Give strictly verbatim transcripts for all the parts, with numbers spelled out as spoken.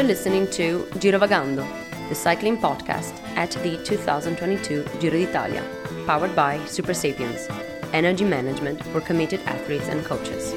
You're listening to Girovagando, the cycling podcast at the two thousand twenty-two Giro d'Italia, powered by Super Sapiens, energy management for committed athletes and coaches.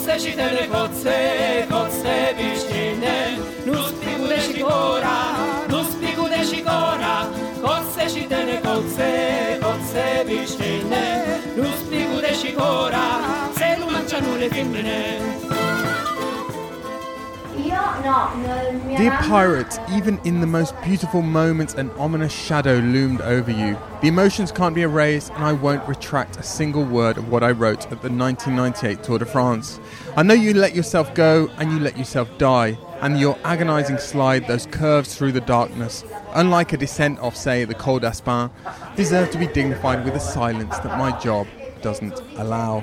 Dear pirates, even in the most beautiful moments an ominous shadow loomed over you. The emotions can't be erased, and I won't retract a single word of what I wrote at the nineteen ninety-eight Tour de France. I know you let yourself go and you let yourself die, and your agonising slide, those curves through the darkness, unlike a descent off, say, the Col d'Aspin, deserve to be dignified with a silence that my job doesn't allow.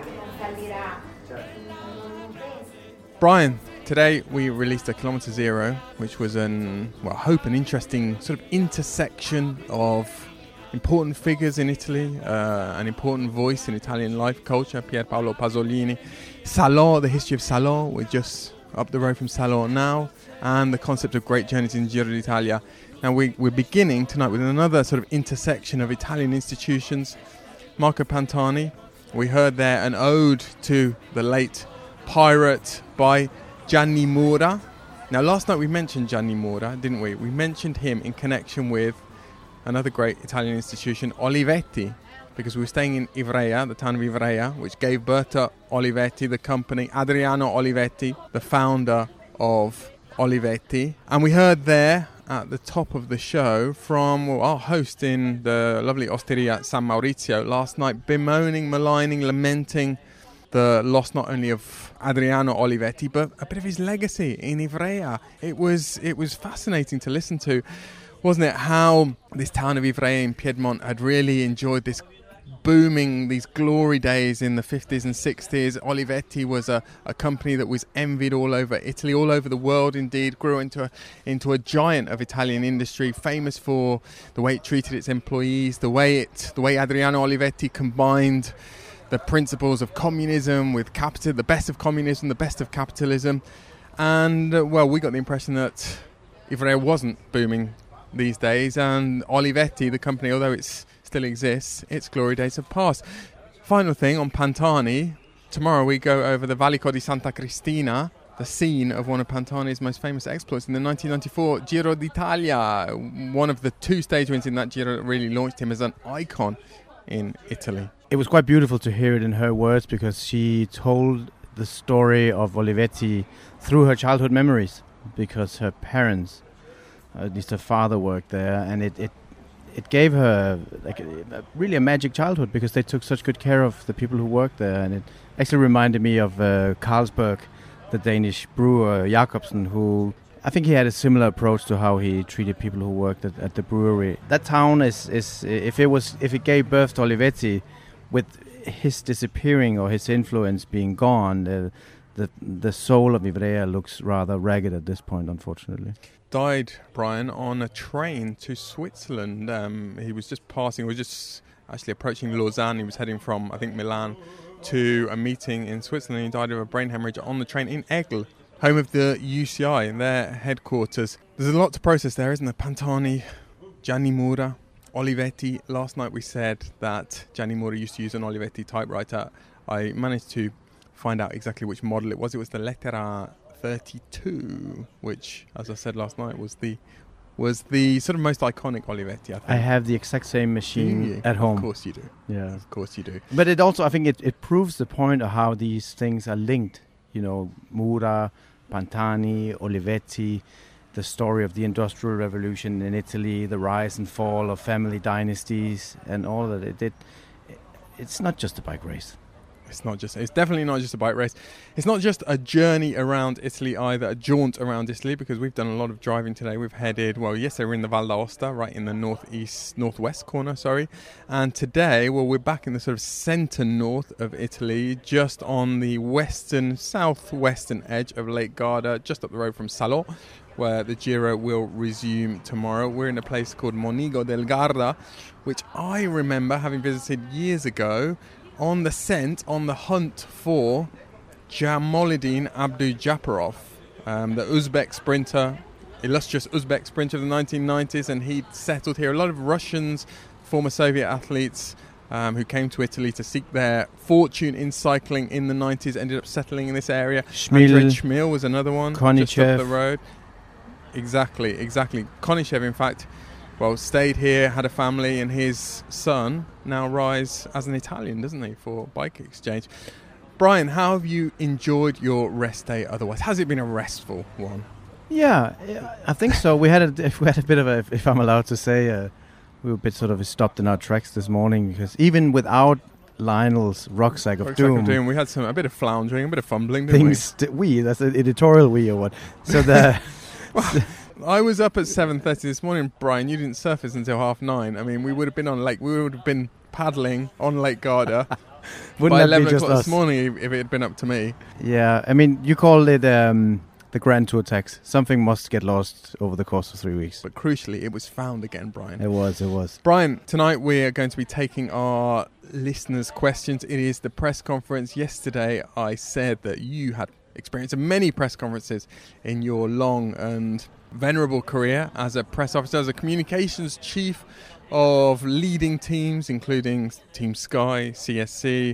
Brian, today we released a Kilometre Zero, which was an, well, I hope an interesting sort of intersection of important figures in Italy, uh, an important voice in Italian life culture, Pier Paolo Pasolini, Salò, the history of Salò, we're just up the road from Salò now, and the concept of great journeys in Giro d'Italia. Now we, we're beginning tonight with another sort of intersection of Italian institutions. Marco Pantani, we heard there an ode to the late pirate by Gianni Mura. Now last night we mentioned Gianni Mura, didn't we? We mentioned him in connection with another great Italian institution, Olivetti, because we were staying in Ivrea, the town of Ivrea, which gave birth to Olivetti, the company, Adriano Olivetti, the founder of Olivetti. And we heard there at the top of the show from well, our host in the lovely Osteria San Maurizio last night, bemoaning, maligning, lamenting the loss not only of Adriano Olivetti, but a bit of his legacy in Ivrea. It was it was fascinating to listen to, wasn't it? How this town of Ivrea in Piedmont had really enjoyed this booming, these glory days in the fifties and sixties. Olivetti was a, a company that was envied all over Italy, all over the world indeed, grew into a, into a giant of Italian industry, famous for the way it treated its employees, the way it, the way Adriano Olivetti combined the principles of communism with capital, the best of communism, the best of capitalism. And, uh, well, we got the impression that Ivrea wasn't booming these days, and Olivetti, the company, although it still exists, its glory days have passed. Final thing on Pantani, tomorrow we go over the Valico di Santa Cristina, the scene of one of Pantani's most famous exploits in the nineteen ninety-four Giro d'Italia, one of the two stage wins in that Giro that really launched him as an icon in Italy. It was quite beautiful to hear it in her words, because she told the story of Olivetti through her childhood memories, because her parents, at least her father, worked there, and it it, it gave her like a, a, really a magic childhood, because they took such good care of the people who worked there. And it actually reminded me of uh, Carlsberg, the Danish brewer Jacobsen, who I think he had a similar approach to how he treated people who worked at, at the brewery. That town is, is if it was if it gave birth to Olivetti, with his disappearing or his influence being gone, uh, the the soul of Ivrea looks rather ragged at this point, unfortunately. Died, Brian, on a train to Switzerland. Um, he was just passing, he was just actually approaching Lausanne. He was heading from, I think, Milan to a meeting in Switzerland. He died of a brain hemorrhage on the train in Aigle, home of the U C I, their headquarters. There's a lot to process there, isn't there? Pantani, Gianni Mura, Olivetti. Last night we said that Gianni Mura used to use an Olivetti typewriter. I managed to find out exactly which model it was. It was the Lettera thirty-two, which, as I said last night, was the was the sort of most iconic Olivetti, I think. I have the exact same machine at home. Of course you do. Yeah. Of course you do. But it also, I think it, it proves the point of how these things are linked. You know, Mura, Pantani, Olivetti, the story of the Industrial Revolution in Italy, the rise and fall of family dynasties, and all of that. It, it, it's not just a bike race. It's not just. It's definitely not just a bike race. It's not just a journey around Italy either, a jaunt around Italy, because we've done a lot of driving today. We've headed, well, yesterday we were in the Val d'Aosta, right in the northeast, northwest corner, sorry. And today, well, we're back in the sort of centre north of Italy, just on the western, southwestern edge of Lake Garda, just up the road from Salò, where the Giro will resume tomorrow. We're in a place called Monigo del Garda, which I remember having visited years ago, on the scent, on the hunt for Jamaluddin Abdujaparov, um, the Uzbek sprinter, illustrious Uzbek sprinter of the nineteen nineties, and he'd settled here. A lot of Russians, former Soviet athletes um, who came to Italy to seek their fortune in cycling in the nineties ended up settling in this area. Schmil, Andrei Schmil was another one, Konichev. just up the road. Exactly, exactly. Konichev, in fact, well, stayed here, had a family, and his son now rides as an Italian, doesn't he, for Bike Exchange. Brian, how have you enjoyed your rest day otherwise? Has it been a restful one? Yeah, I think so. We had a, we had a bit of a, if I'm allowed to say, uh, we were a bit sort of stopped in our tracks this morning, because even without Lionel's rucksack of rucksack doom, of doom, we had some a bit of floundering, a bit of fumbling, didn't things st- we that's an editorial we or what? So the well, I was up at seven thirty this morning, Brian. You didn't surface until half nine. I mean, we would have been on lake. We would have been paddling on Lake Garda wouldn't by that eleven be just o'clock us? this morning if it had been up to me. Yeah, I mean, you call it um, the Grand Tour tax. Something must get lost over the course of three weeks. But crucially, it was found again, Brian. It was, it was. Brian, tonight we are going to be taking our listeners' questions. It is the press conference. Yesterday, I said that you had experience of many press conferences in your long and venerable career as a press officer, as a communications chief of leading teams, including Team Sky, C S C,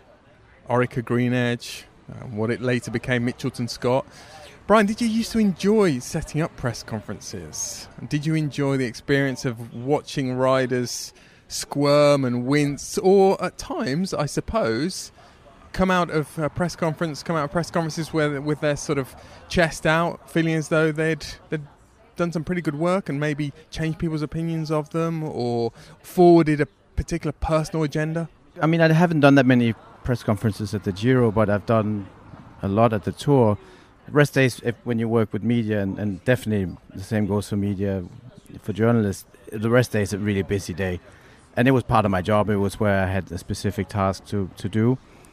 Orica Green Edge, uh, what it later became Mitchelton Scott. Brian, did you used to enjoy setting up press conferences? Did you enjoy the experience of watching riders squirm and wince, or at times, I suppose, come out of a press conference, come out of press conferences where, with their sort of chest out, feeling as though they'd, they'd done some pretty good work and maybe changed people's opinions of them or forwarded a particular personal agenda? I mean, I haven't done that many press conferences at the Giro, but I've done a lot at the Tour. Rest days, if, when you work with media, and, and definitely the same goes for media, for journalists, the rest day is a really busy day. And it was part of my job. It was where I had a specific task to, to do.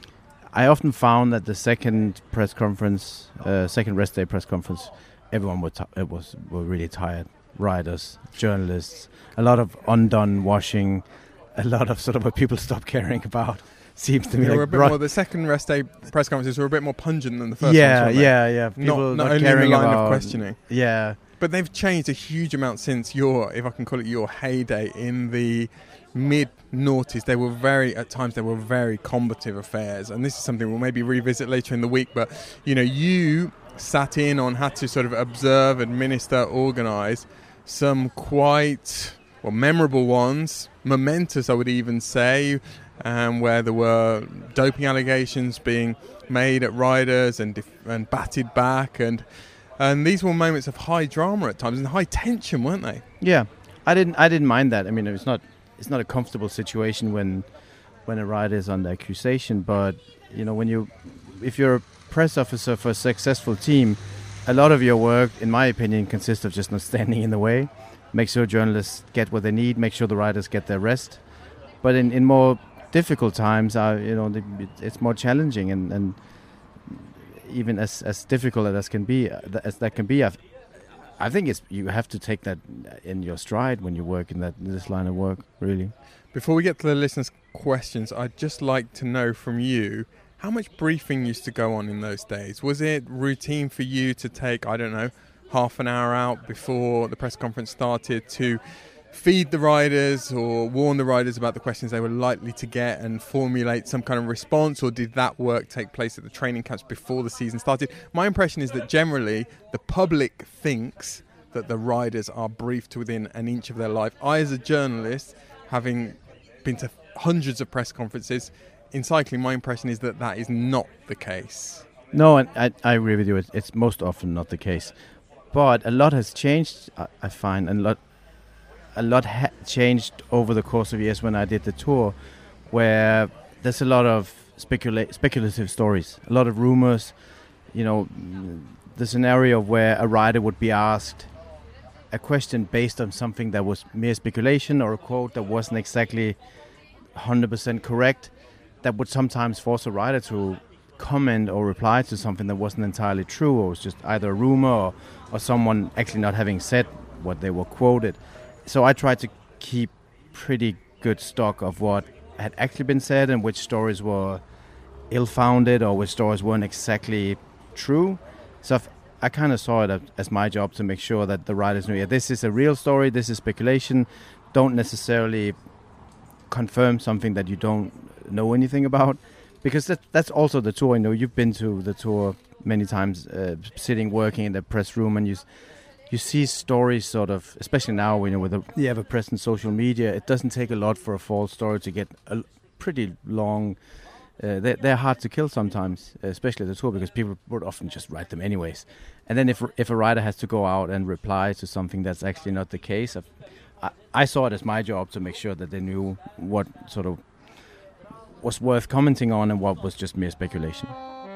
I often found that the second press conference, uh, second rest day press conference, everyone was, t- it was were really tired. Riders, journalists, a lot of undone washing, a lot of sort of what people stopped caring about. Seems to me they like were a bit ru- more. The second rest day press conferences were a bit more pungent than the first yeah, ones, weren't they? yeah, yeah. People Not, not, not only in caring the line about of questioning. Yeah, But they've changed a huge amount since your, if I can call it your heyday in the mid-noughties. They were very, at times, they were very combative affairs. And this is something we'll maybe revisit later in the week. But, you know, you sat in on, had to sort of observe, administer, organise some quite, well, memorable ones, momentous, I would even say, um, where there were doping allegations being made at riders and def- and batted back. And and these were moments of high drama at times and high tension, weren't they? yeah. I didn't. I didn't mind that. I mean, it's not. It's not a comfortable situation when, when a rider is under accusation. But you know, when you, if you're a press officer for a successful team, a lot of your work, in my opinion, consists of just not standing in the way. Make sure journalists get what they need. Make sure the riders get their rest. But in, in more difficult times, uh, you know, the, it's more challenging, and, and even as as difficult as can be, uh, as that can be, I've, I think it's you have to take that in your stride when you work in that in this line of work, really. Before we get to the listeners' questions, I'd just like to know from you, how much briefing used to go on in those days? Was it routine for you to take, I don't know, half an hour out before the press conference started to feed the riders or warn the riders about the questions they were likely to get and formulate some kind of response, or did that work take place at the training camps before the season started? My impression is that generally the public thinks that the riders are briefed within an inch of their life. I, as a journalist, having been to hundreds of press conferences in cycling, my impression is that that is not the case. No, and I, I agree with you. It's, it's most often not the case, but a lot has changed. I, I find, and a lot, a lot ha- changed over the course of years when I did the Tour, where there's a lot of specula- speculative stories, a lot of rumors. You know, the scenario where a rider would be asked a question based on something that was mere speculation or a quote that wasn't exactly one hundred percent correct, that would sometimes force a rider to comment or reply to something that wasn't entirely true, or was just either a rumor or, or someone actually not having said what they were quoted. So I tried to keep pretty good stock of what had actually been said and which stories were ill-founded or which stories weren't exactly true. So if I kind of saw it as my job to make sure that the writers knew, yeah, this is a real story, this is speculation. Don't necessarily confirm something that you don't know anything about, because that, that's also the tour. You know, you've been to the tour many times, uh, sitting, working in the press room, and you you see stories sort of, especially now, you know, with the, the ever-present social media, it doesn't take a lot for a false story to get a pretty long. Uh, they're, they're hard to kill sometimes, especially at the tour, because people would often just write them anyways. And then if if a writer has to go out and reply to something that's actually not the case, I, I saw it as my job to make sure that they knew what sort of was worth commenting on and what was just mere speculation.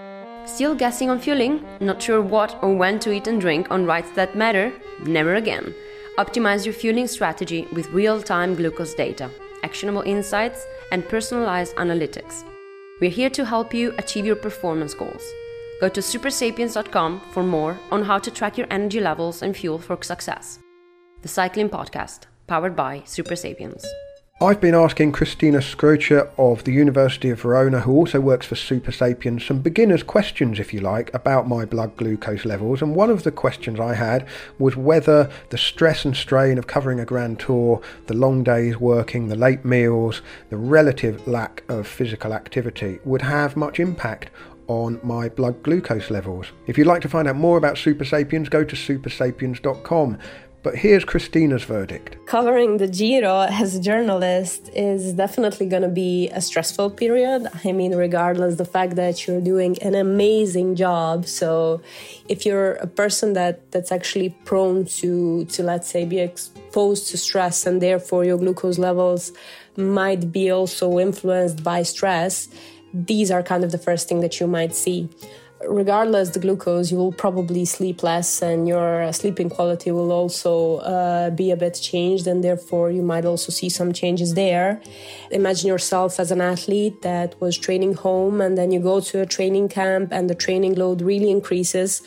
Still guessing on fueling? Not sure what or when to eat and drink on rides that matter? Never again. Optimize your fueling strategy with real-time glucose data, actionable insights, and personalized analytics. We're here to help you achieve your performance goals. Go to supersapiens dot com for more on how to track your energy levels and fuel for success. The Cycling Podcast, powered by Supersapiens. I've been asking Christina Scrocia of the University of Verona, who also works for Supersapiens, some beginner's questions, if you like, about my blood glucose levels. And one of the questions I had was whether the stress and strain of covering a grand tour, the long days working, the late meals, the relative lack of physical activity would have much impact on my blood glucose levels. If you'd like to find out more about Supersapiens, go to supersapiens dot com. But here's Christina's verdict. Covering the Giro as a journalist is definitely going to be a stressful period. I mean, regardless the fact that you're doing an amazing job. So if you're a person that, that's actually prone to, to, let's say, be exposed to stress, and therefore your glucose levels might be also influenced by stress, these are kind of the first thing that you might see. Regardless the glucose, you will probably sleep less, and your sleeping quality will also uh, be a bit changed, and therefore you might also see some changes there. Imagine yourself as an athlete that was training home, and then you go to a training camp and the training load really increases,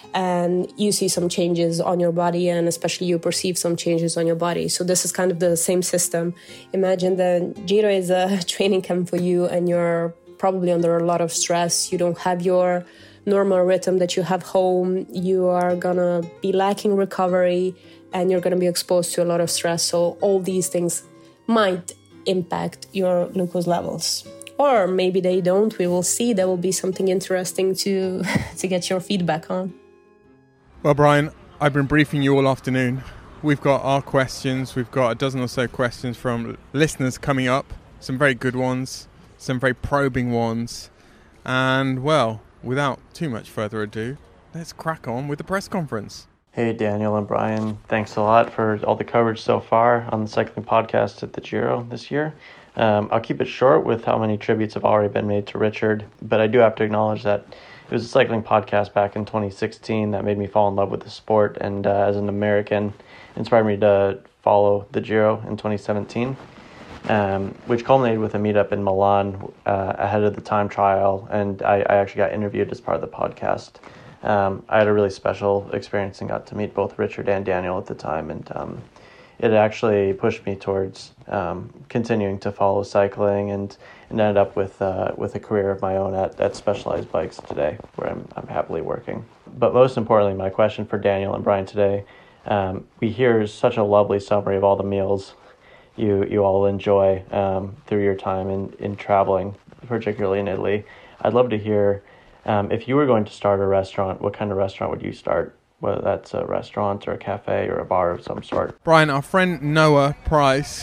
and you see some changes on your body, and especially you perceive some changes on your body. So this is kind of the same system. Imagine the Giro is a training camp for you, and you're probably under a lot of stress. You don't have your normal rhythm that you have home. You are gonna be lacking recovery, and you're gonna be exposed to a lot of stress. So all these things might impact your glucose levels. Or maybe they don't. We will see. There will be something interesting to, to get your feedback on. Well, Brian, I've been briefing you all afternoon. We've got our questions. We've got a dozen or so questions from listeners coming up. Some very good ones. Some very probing ones. And, well, without too much further ado, let's crack on with the press conference. Hey, Daniel and Brian. Thanks a lot for all the coverage so far on the Cycling Podcast at the Giro this year. Um, I'll keep it short with how many tributes have already been made to Richard, but I do have to acknowledge that it was a cycling podcast back in twenty sixteen that made me fall in love with the sport, and uh, as an American, inspired me to follow the Giro in twenty seventeen. Um, which culminated with a meetup in Milan uh, ahead of the time trial, and I, I actually got interviewed as part of the podcast. Um, I had a really special experience and got to meet both Richard and Daniel at the time, and um, it actually pushed me towards um, continuing to follow cycling, and, and ended up with uh, with a career of my own at, at Specialized Bikes today, where I'm, I'm happily working. But most importantly, my question for Daniel and Brian today, um, we hear such a lovely summary of all the meals you you all enjoy um, through your time in, in traveling, particularly in Italy. I'd love to hear, um, if you were going to start a restaurant, what kind of restaurant would you start? Whether that's a restaurant or a cafe or a bar of some sort. Brian, our friend Noah Price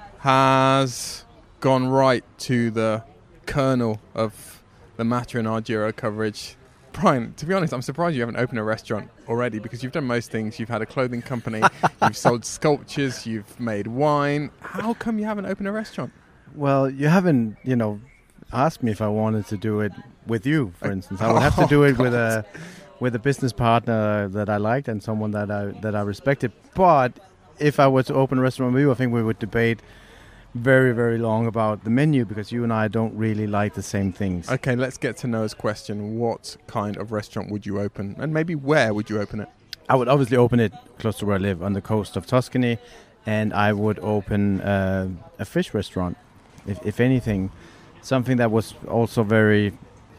has gone right to the kernel of the matter in our Giro coverage. Brian, to be honest, I'm surprised you haven't opened a restaurant already, because you've done most things. You've had a clothing company, you've sold sculptures, you've made wine. How come you haven't opened a restaurant? Well, you haven't, you know, asked me if I wanted to do it with you, for instance. I would have to do it with a with a business partner that I liked and someone that I that I respected. But if I were to open a restaurant with you, I think we would debate very, very long about the menu, because you and I don't really like the same things. Okay, let's get to Noah's question. What kind of restaurant would you open? And maybe where would you open it? I would obviously open it close to where I live, on the coast of Tuscany, and I would open uh, a fish restaurant, if, if anything. Something that was also very,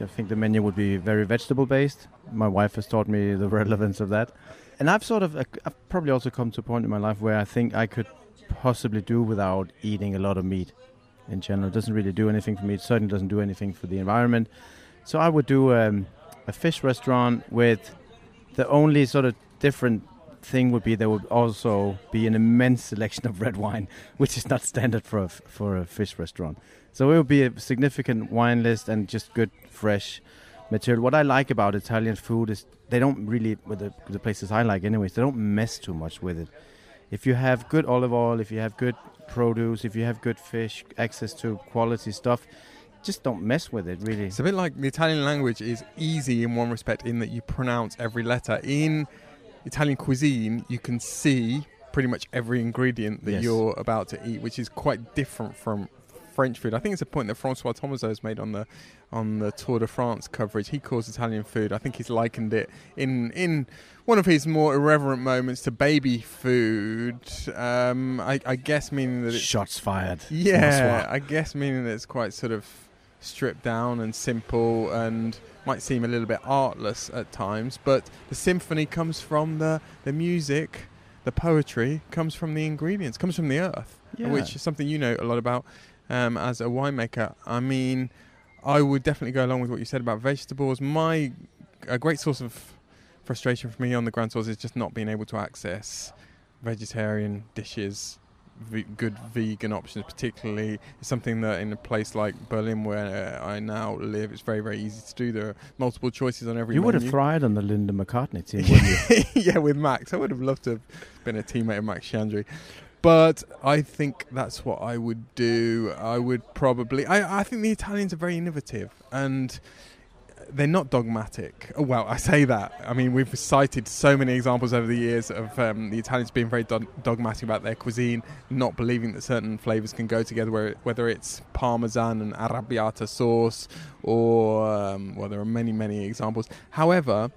I think the menu would be very vegetable based. My wife has taught me the relevance of that. And I've sort of, uh, I've probably also come to a point in my life where I think I could possibly do without eating a lot of meat in general. It doesn't really do anything for me. It certainly doesn't do anything for the environment. So I would do um, a fish restaurant with the only sort of different thing would be there would also be an immense selection of red wine, which is not standard for a, for a fish restaurant. So it would be a significant wine list and just good, fresh material. What I like about Italian food is they don't really, with the, the places I like anyways, they don't mess too much with it. If you have good olive oil, if you have good produce, if you have good fish, access to quality stuff, just don't mess with it, really. It's a bit like the Italian language is easy in one respect in that you pronounce every letter. In Italian cuisine, you can see pretty much every ingredient that Yes. you're about to eat, which is quite different from French food. I think it's a point that Francois Thomazeau has made on the on the Tour de France coverage. He calls Italian food, I think he's likened it in in one of his more irreverent moments to baby food. Um, I, I guess meaning that it's... Shots fired. Yeah, I guess meaning that it's quite sort of stripped down and simple and might seem a little bit artless at times, but the symphony comes from the, the music, the poetry comes from the ingredients, comes from the earth, Yeah. which is something you know a lot about um, as a winemaker. I mean, I would definitely go along with what you said about vegetables. My a great source of frustration for me on the Grand Tours is just not being able to access vegetarian dishes, v- good vegan options particularly. It's something that in a place like Berlin where I now live, it's very, very easy to do. There are multiple choices on every You would menu. have thrived on the Linda McCartney team, wouldn't you? Yeah, with Max. I would have loved to have been a teammate of Max Chandri. But I think that's what I would do. I would probably... I, I think the Italians are very innovative and they're not dogmatic. Oh, well, I say that. I mean, we've cited so many examples over the years of um, the Italians being very do- dogmatic about their cuisine, not believing that certain flavours can go together, where, whether it's Parmesan and arrabbiata sauce or... Um, well, there are many, many examples. However...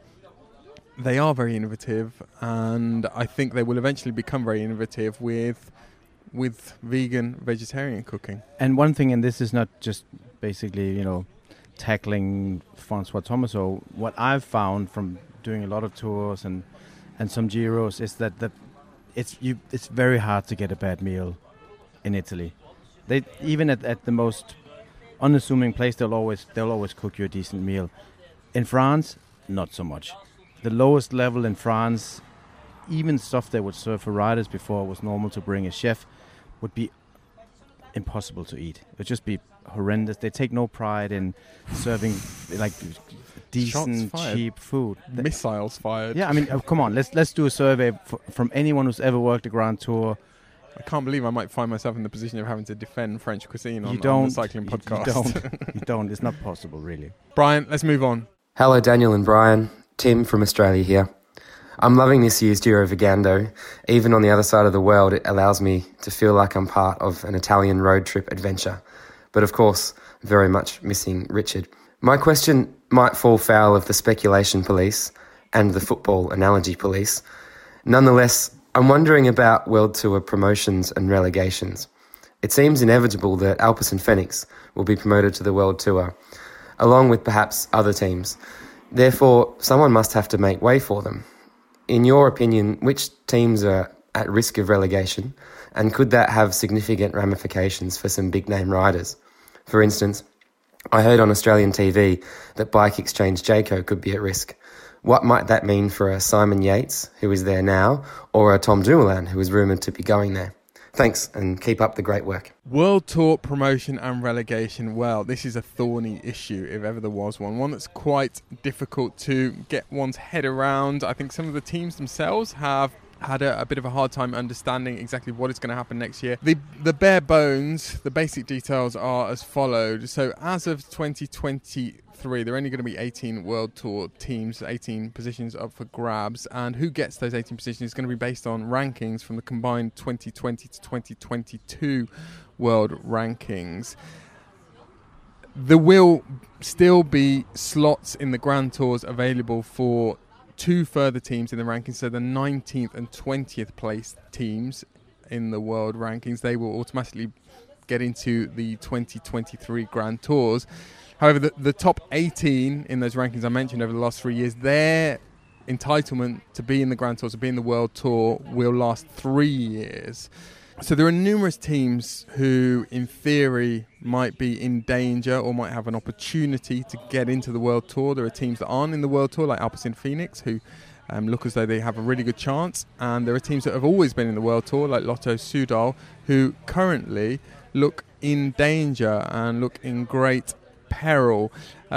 they are very innovative, and I think they will eventually become very innovative with with vegan, vegetarian cooking. And one thing, and this is not just basically, you know, tackling Francois Thomazeau. What I've found from doing a lot of tours and and some Giros is that the it's you it's very hard to get a bad meal in Italy. They even at, at the most unassuming place, they'll always they'll always cook you a decent meal. In France, not so much. The lowest level in France, even stuff they would serve for riders before it was normal to bring a chef, would be impossible to eat. It would just be horrendous. They take no pride in serving like decent, fired. cheap food. They- Missiles fired. yeah, I mean, uh, come on, let's let's do a survey f- from anyone who's ever worked a Grand Tour. I can't believe I might find myself in the position of having to defend French cuisine on, you on don't. the cycling you- podcast. You don't. you don't. It's not possible, really. Brian, let's move on. Hello, Daniel and Brian. Tim from Australia here. I'm loving this year's Giro Vigando. Even on the other side of the world, it allows me to feel like I'm part of an Italian road trip adventure. But of course, very much missing Richard. My question might fall foul of the speculation police and the football analogy police. Nonetheless, I'm wondering about World Tour promotions and relegations. It seems inevitable that Alpecin Fenix will be promoted to the World Tour, along with perhaps other teams. Therefore, someone must have to make way for them. In your opinion, which teams are at risk of relegation, and could that have significant ramifications for some big-name riders? For instance, I heard on Australian T V that Bike Exchange Jayco could be at risk. What might that mean for a Simon Yates, who is there now, or a Tom Dumoulin, who is rumoured to be going there? Thanks, and keep up the great work. World Tour promotion and relegation. Well, this is a thorny issue, if ever there was one. One that's quite difficult to get one's head around. I think some of the teams themselves have had a, a bit of a hard time understanding exactly what is going to happen next year. The the bare bones, the basic details are as followed. So as of twenty twenty-three, there are only going to be eighteen World Tour teams, eighteen positions up for grabs, and who gets those eighteen positions is going to be based on rankings from the combined twenty twenty to twenty twenty-two world rankings. There will still be slots in the Grand Tours available for two further teams in the rankings, so the nineteenth and twentieth place teams in the world rankings, they will automatically get into the twenty twenty-three Grand Tours. However, the, the top eighteen in those rankings I mentioned over the last three years, their entitlement to be in the Grand Tour, to be in the World Tour, will last three years. So there are numerous teams who, in theory, might be in danger or might have an opportunity to get into the World Tour. There are teams that aren't in the World Tour, like Alpecin Phoenix, who um, look as though they have a really good chance. And there are teams that have always been in the World Tour, like Lotto Soudal, who currently look in danger and look in great peril.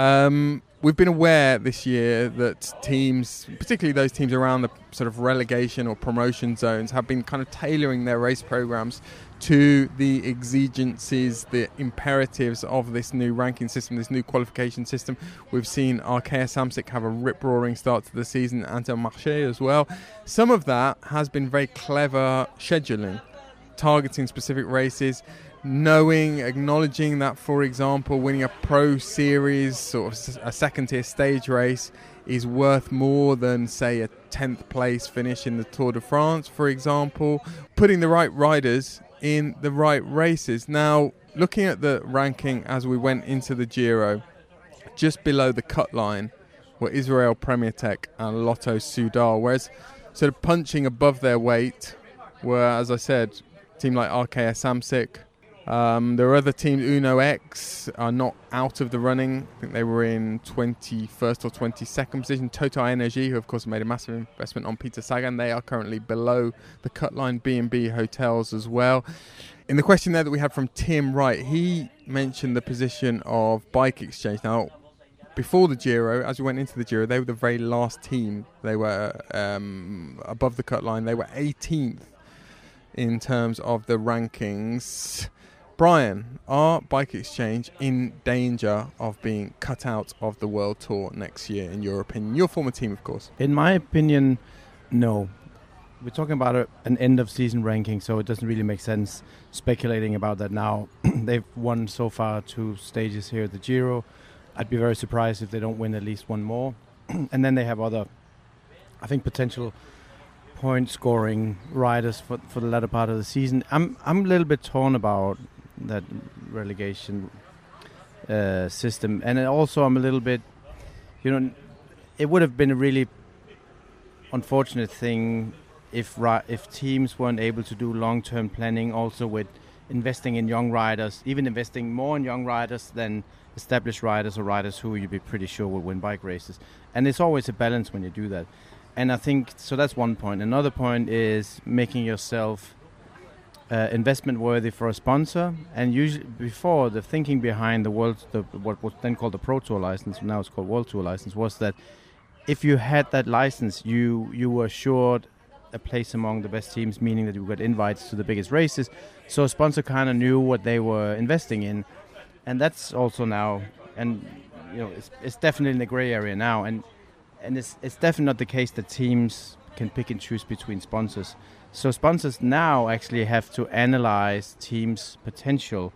Um, we've been aware this year that teams, particularly those teams around the sort of relegation or promotion zones, have been kind of tailoring their race programs to the exigencies, the imperatives of this new ranking system, this new qualification system. We've seen Arkea Samsic have a rip-roaring start to the season, Intermarché as well. Some of that has been very clever scheduling, targeting specific races, knowing, acknowledging that, for example, winning a pro series, sort of a second-tier stage race, is worth more than, say, a tenth place finish in the Tour de France, for example. Putting the right riders in the right races. Now, looking at the ranking as we went into the Giro, just below the cut line were Israel Premier Tech and Lotto Soudal, whereas sort of punching above their weight were, as I said, a team like Arkea Samsic. Um, there are other teams. Uno X are not out of the running. I think they were in twenty-first or twenty-second position. Total Energy, who of course made a massive investment on Peter Sagan, they are currently below the cut line. B and B Hotels as well. In the question there that we had from Tim Wright, he mentioned the position of Bike Exchange. Now, before the Giro, as we went into the Giro, they were the very last team. They were um, above the cut line. They were eighteenth in terms of the rankings. Brian, are Bike Exchange in danger of being cut out of the World Tour next year, in your opinion? Your former team, of course. In my opinion, no. We're talking about a, an end-of-season ranking, so it doesn't really make sense speculating about that now. They've won so far two stages here at the Giro. I'd be very surprised if they don't win at least one more. And then they have other, I think, potential point-scoring riders for for the latter part of the season. I'm I'm a little bit torn about that relegation uh, system, and also I'm a little bit, you know, it would have been a really unfortunate thing if ri- if teams weren't able to do long-term planning, also with investing in young riders, even investing more in young riders than established riders or riders who you'd be pretty sure will win bike races. And it's always a balance when you do that. And I think, so that's one point. Another point is making yourself uh, investment worthy for a sponsor. And usually before, the thinking behind the world, the, what was then called the Pro Tour license, now it's called World Tour license, was that if you had that license, you you were assured a place among the best teams, meaning that you got invites to the biggest races. So a sponsor kind of knew what they were investing in. And that's also now, and you know, it's, it's definitely in the gray area now. And and it's it's definitely not the case that teams can pick and choose between sponsors. So sponsors now actually have to analyze teams' potential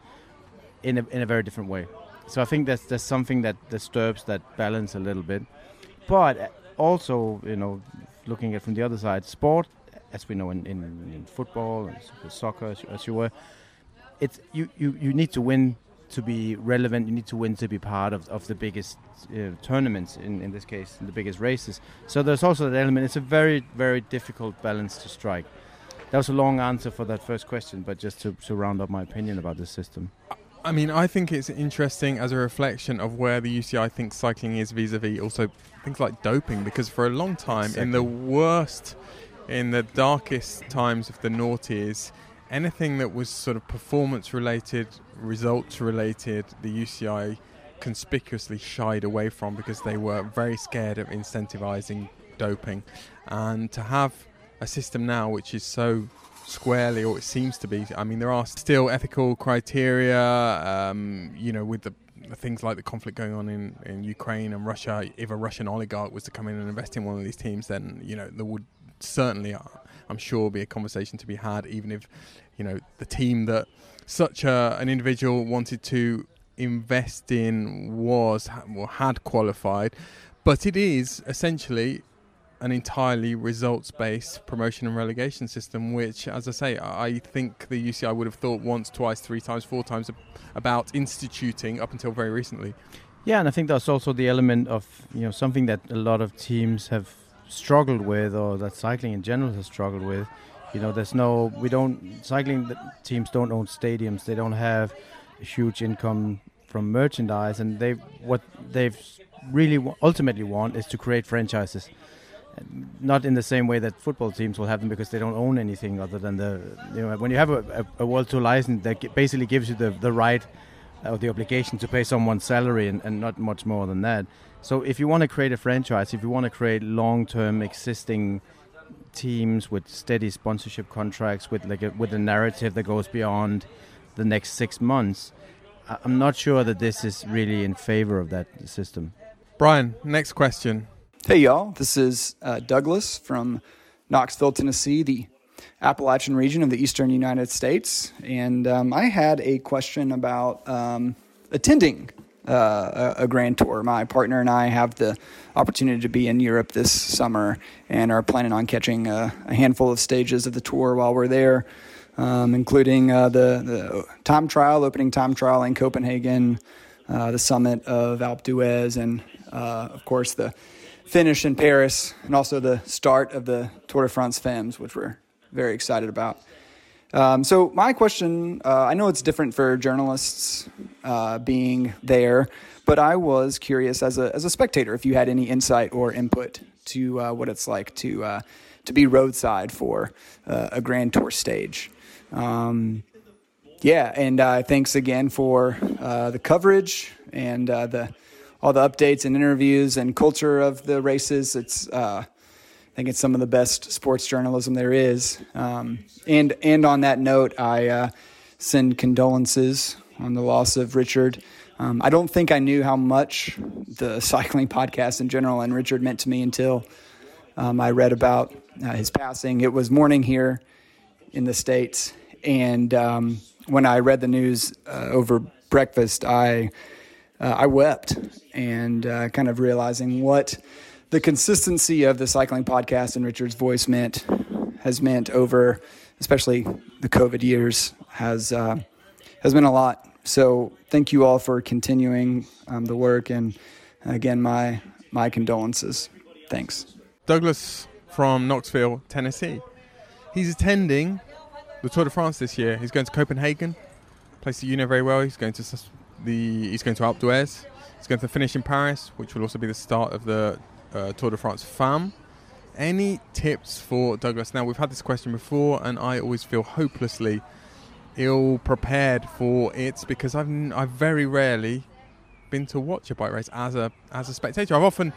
in a in a very different way. So I think that's that's something that disturbs that balance a little bit. But also, you know, looking at from the other side, sport, as we know in, in, in football and soccer, as you, as you were, it's you, you, you need to win to be relevant. You need to win to be part of, of the biggest uh, tournaments, in, in this case, in the biggest races. So there's also that element. It's a very, very difficult balance to strike. That was a long answer for that first question, but just to, to round up my opinion about this system. I mean, I think it's interesting as a reflection of where the U C I thinks cycling is vis-a-vis also things like doping, because for a long time, exactly. in the worst, in the darkest times of the noughties, anything that was sort of performance-related, results-related, the U C I conspicuously shied away from because they were very scared of incentivizing doping. And to have a system now which is so squarely, or it seems to be, I mean, there are still ethical criteria, um, you know, with the, the things like the conflict going on in, in Ukraine and Russia. If a Russian oligarch was to come in and invest in one of these teams, then, you know, there would certainly, I'm sure, be a conversation to be had, even if, you know, the team that such a, an individual wanted to invest in was, or had qualified. But it is essentially an entirely results-based promotion and relegation system, which, as I say, I think the U C I would have thought once, twice, three times, four times about instituting up until very recently. Yeah, and I think there's also the element of, you know, something that a lot of teams have struggled with, or that cycling in general has struggled with. You know, there's no, we don't, cycling teams don't own stadiums. They don't have a huge income from merchandise, and they what they've really w- ultimately want is to create franchises. Not in the same way that football teams will have them, because they don't own anything other than the, you know, when you have a, a, a World Tour license that g- basically gives you the, the right or the obligation to pay someone's salary, and, and not much more than that. So if you want to create a franchise, if you want to create long-term existing teams with steady sponsorship contracts, with like a, with a narrative that goes beyond the next six months, I- I'm not sure that this is really in favor of that system. Brian, next question. Hey y'all, this is uh, Douglas from Knoxville, Tennessee, the Appalachian region of the eastern United States. And um, I had a question about um, attending uh, a, a Grand Tour. My partner and I have the opportunity to be in Europe this summer and are planning on catching a, a handful of stages of the tour while we're there, um, including uh, the, the time trial, opening time trial in Copenhagen, uh, the summit of Alpe d'Huez, and uh, of course the finish in Paris, and also the start of the Tour de France Femmes, which we're very excited about. Um, so my question, uh, I know it's different for journalists uh, being there, but I was curious as a as a spectator if you had any insight or input to uh, what it's like to uh, to be roadside for uh, a Grand Tour stage. Um, yeah, and uh, thanks again for uh, the coverage and uh, the all the updates and interviews and culture of the races. It's uh, I think it's some of the best sports journalism there is. Um, and and on that note, I uh, send condolences on the loss of Richard. Um, I don't think I knew how much the cycling podcast in general and Richard meant to me until um, I read about uh, his passing. It was morning here in the States, and um, when I read the news uh, over breakfast, I uh, I wept, and uh, kind of realizing what the consistency of the cycling podcast and Richard's voice meant has meant over, especially the COVID years, has uh, has been a lot. So thank you all for continuing um, the work, and again, my my condolences. Thanks. Douglas from Knoxville, Tennessee. He's attending the Tour de France this year. He's going to Copenhagen, place that you know very well. He's going to the he's going to Alpe d'Huez. He's going to finish in Paris, which will also be the start of the uh, Tour de France Femmes. Any tips for Douglas? Now, we've had this question before, and I always feel hopelessly ill-prepared for it because I've n- I've very rarely been to watch a bike race as a as a spectator. I've often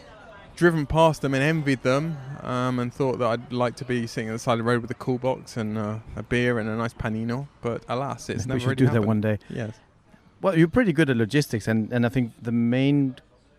driven past them and envied them, um, and thought that I'd like to be sitting at the side of the road with a cool box and uh, a beer and a nice panino. But alas, it's Maybe never we should really do happened. that one day. Yes. Well, you're pretty good at logistics, and, and I think the main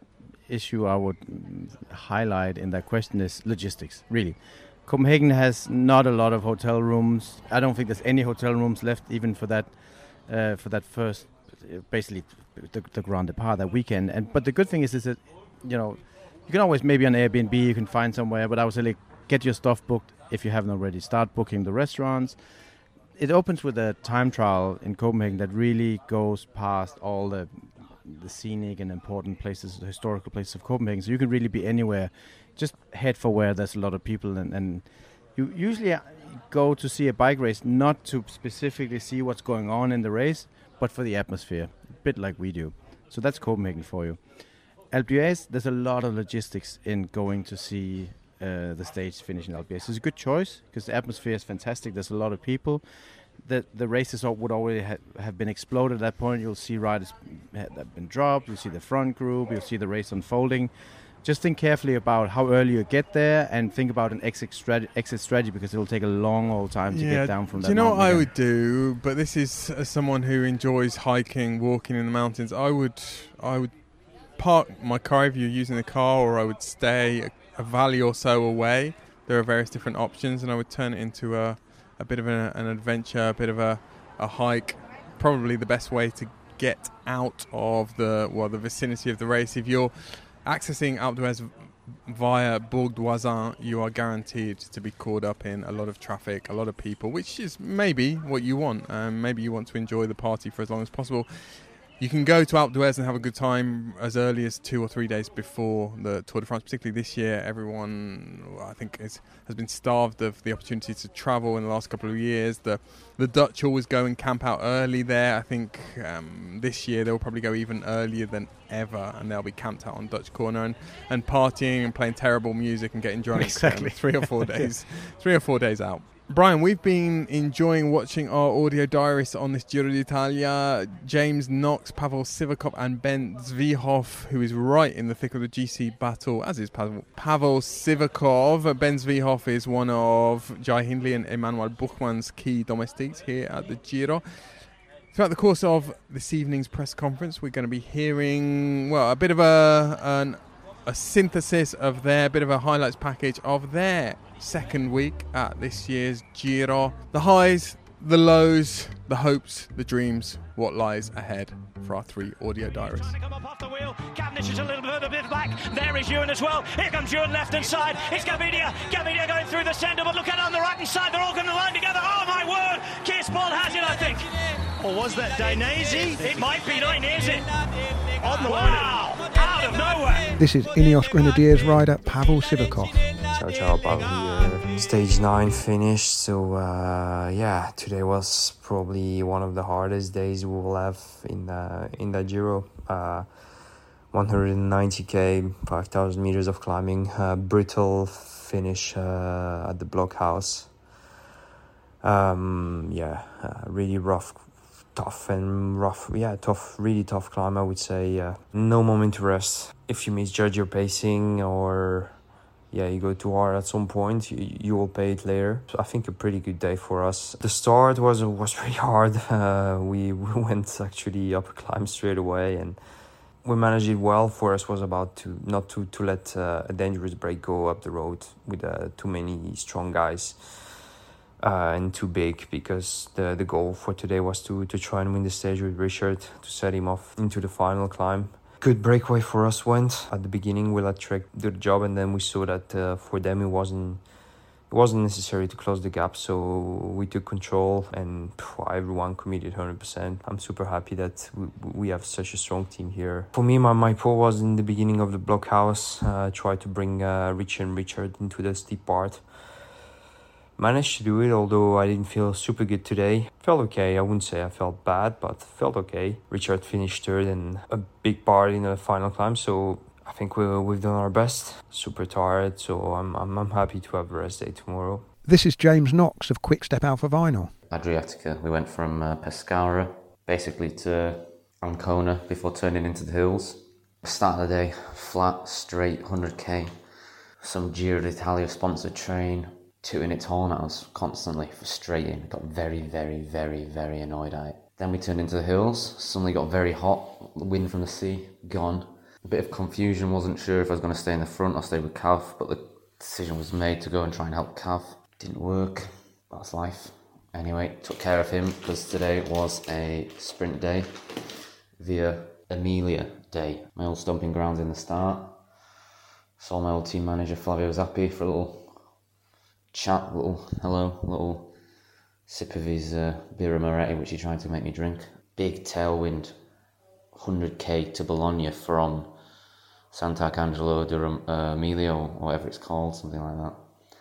issue I would highlight in that question is logistics, really. Copenhagen has not a lot of hotel rooms. I don't think there's any hotel rooms left, even for that uh, for that first, uh, basically, the, the Grand Depart that weekend. And but the good thing is, is that, you know, you can always maybe on Airbnb, you can find somewhere, but I would say, like, get your stuff booked if you haven't already. Start booking the restaurants. It opens with a time trial in Copenhagen that really goes past all the the scenic and important places, the historical places of Copenhagen. So you can really be anywhere. Just head for where there's a lot of people, and, and you usually go to see a bike race not to specifically see what's going on in the race, but for the atmosphere, a bit like we do. So that's Copenhagen for you. Alpe d'Huez, there's a lot of logistics in going to see uh, the stage finish in Alpe d'Huez. It's a good choice because the atmosphere is fantastic. There's a lot of people. The the races would already ha- have been exploded at that point. You'll see riders that have been dropped. You'll see the front group. You'll see the race unfolding. Just think carefully about how early you get there, and think about an exit strategy, exit strategy because it'll take a long old time to Yeah. get down from Do that. you know what I again. would do? But this is as someone who enjoys hiking, walking in the mountains. I would, I would park my car if you're using the car, or I would stay a, a valley or so away. There are various different options, and I would turn it into a, a bit of an, an adventure, a bit of a, a hike. Probably the best way to get out of the well the vicinity of the race. If you're accessing Alpe d'Huez via Bourg d'Oisans, you are guaranteed to be caught up in a lot of traffic, a lot of people, which is maybe what you want. Um, maybe you want to enjoy the party for as long as possible. You can go to Alpe d'Huez and have a good time as early as two or three days before the Tour de France. Particularly this year, everyone, I think, is, has been starved of the opportunity to travel in the last couple of years. The the Dutch always go and camp out early there. I think um, this year they'll probably go even earlier than ever, and they'll be camped out on Dutch Corner and, and partying and playing terrible music and getting drunk. Exactly. Um, three or four days, three or four days out. Brian, we've been enjoying watching our audio diarists on this Giro d'Italia. James Knox, Pavel Sivakov and Ben Zwihoff, who is right in the thick of the G C battle, as is Pavel, Pavel Sivakov. Ben Zwihoff is one of Jai Hindley and Emmanuel Buchmann's key domestiques here at the Giro. Throughout the course of this evening's press conference, we're going to be hearing, well, a bit of a an, a synthesis of their, bit of a highlights package of their second week at this year's Giro. The highs, the lows, the hopes, the dreams, what lies ahead for our three audio diaries. Trying to come up off the wheel. Cavendish is a little bit, a bit back. There is Ewan as well. Here comes Ewan left hand side. It's Gavidia. Gavidia going through the centre, but look at it on the right hand side. They're all going to line together. Oh my word! Kees Paul has it, I think. Or was that Dainese? It might be Dainese. On the line. Wow! Out of nowhere. This is Ineos Grenadiers rider Pavel Sivakov. Ciao, ciao, Pavel here. Stage nine finished, so uh, yeah, today was probably one of the hardest days we will have in uh, in the Giro. Uh, one hundred ninety k, five thousand meters of climbing, uh, brutal finish uh, at the blockhouse. Um, yeah, uh, really rough, tough and rough. Yeah, tough, really tough climb, I would say. Uh, no moment to rest. If you misjudge your pacing or yeah, you go too hard at some point, you, you will pay it later. So I think a pretty good day for us. The start was was pretty hard. Uh, we, we went actually up a climb straight away, and we managed it well. For us was about to not to to let uh, a dangerous break go up the road with uh, too many strong guys uh, and too big, because the the goal for today was to to try and win the stage with Richard, to set him off into the final climb. Good breakaway for us went at the beginning. We let Trek do the job, and then we saw that uh, for them it wasn't it wasn't necessary to close the gap, so we took control, and phew, everyone committed one hundred percent. I'm super happy that we, we have such a strong team here. For me, my, my pull was in the beginning of the blockhouse. Uh, tried to bring uh, Richie and Richard into the steep part. Managed to do it, although I didn't feel super good today. Felt okay. I wouldn't say I felt bad, but felt okay. Richard finished third and a big part in the final climb, so I think we, we've done our best. Super tired, so I'm, I'm I'm happy to have a rest day tomorrow. This is James Knox of Quickstep Alpha Vinyl. Adriatica. We went from uh, Pescara basically to Ancona before turning into the hills. Start of the day, flat, straight, one hundred k. Some Giro d'Italia sponsored train. Tooting its horn at us constantly, frustrating. I got very, very, very, very annoyed at it. Then we turned into the hills, suddenly got very hot, the wind from the sea, gone. A bit of confusion, wasn't sure if I was going to stay in the front or stay with Cav, but the decision was made to go and try and help Cav. Didn't work, that's life. Anyway, took care of him, because today was a sprint day, Via Emilia day. My old stomping grounds in the start. Saw my old team manager Flavio Zappi for a little chat, little hello, little sip of his uh, Birra Moretti, which he tried to make me drink. Big tailwind, one hundred k to Bologna from Sant'Arcangelo d'Emilia, or whatever it's called, something like that.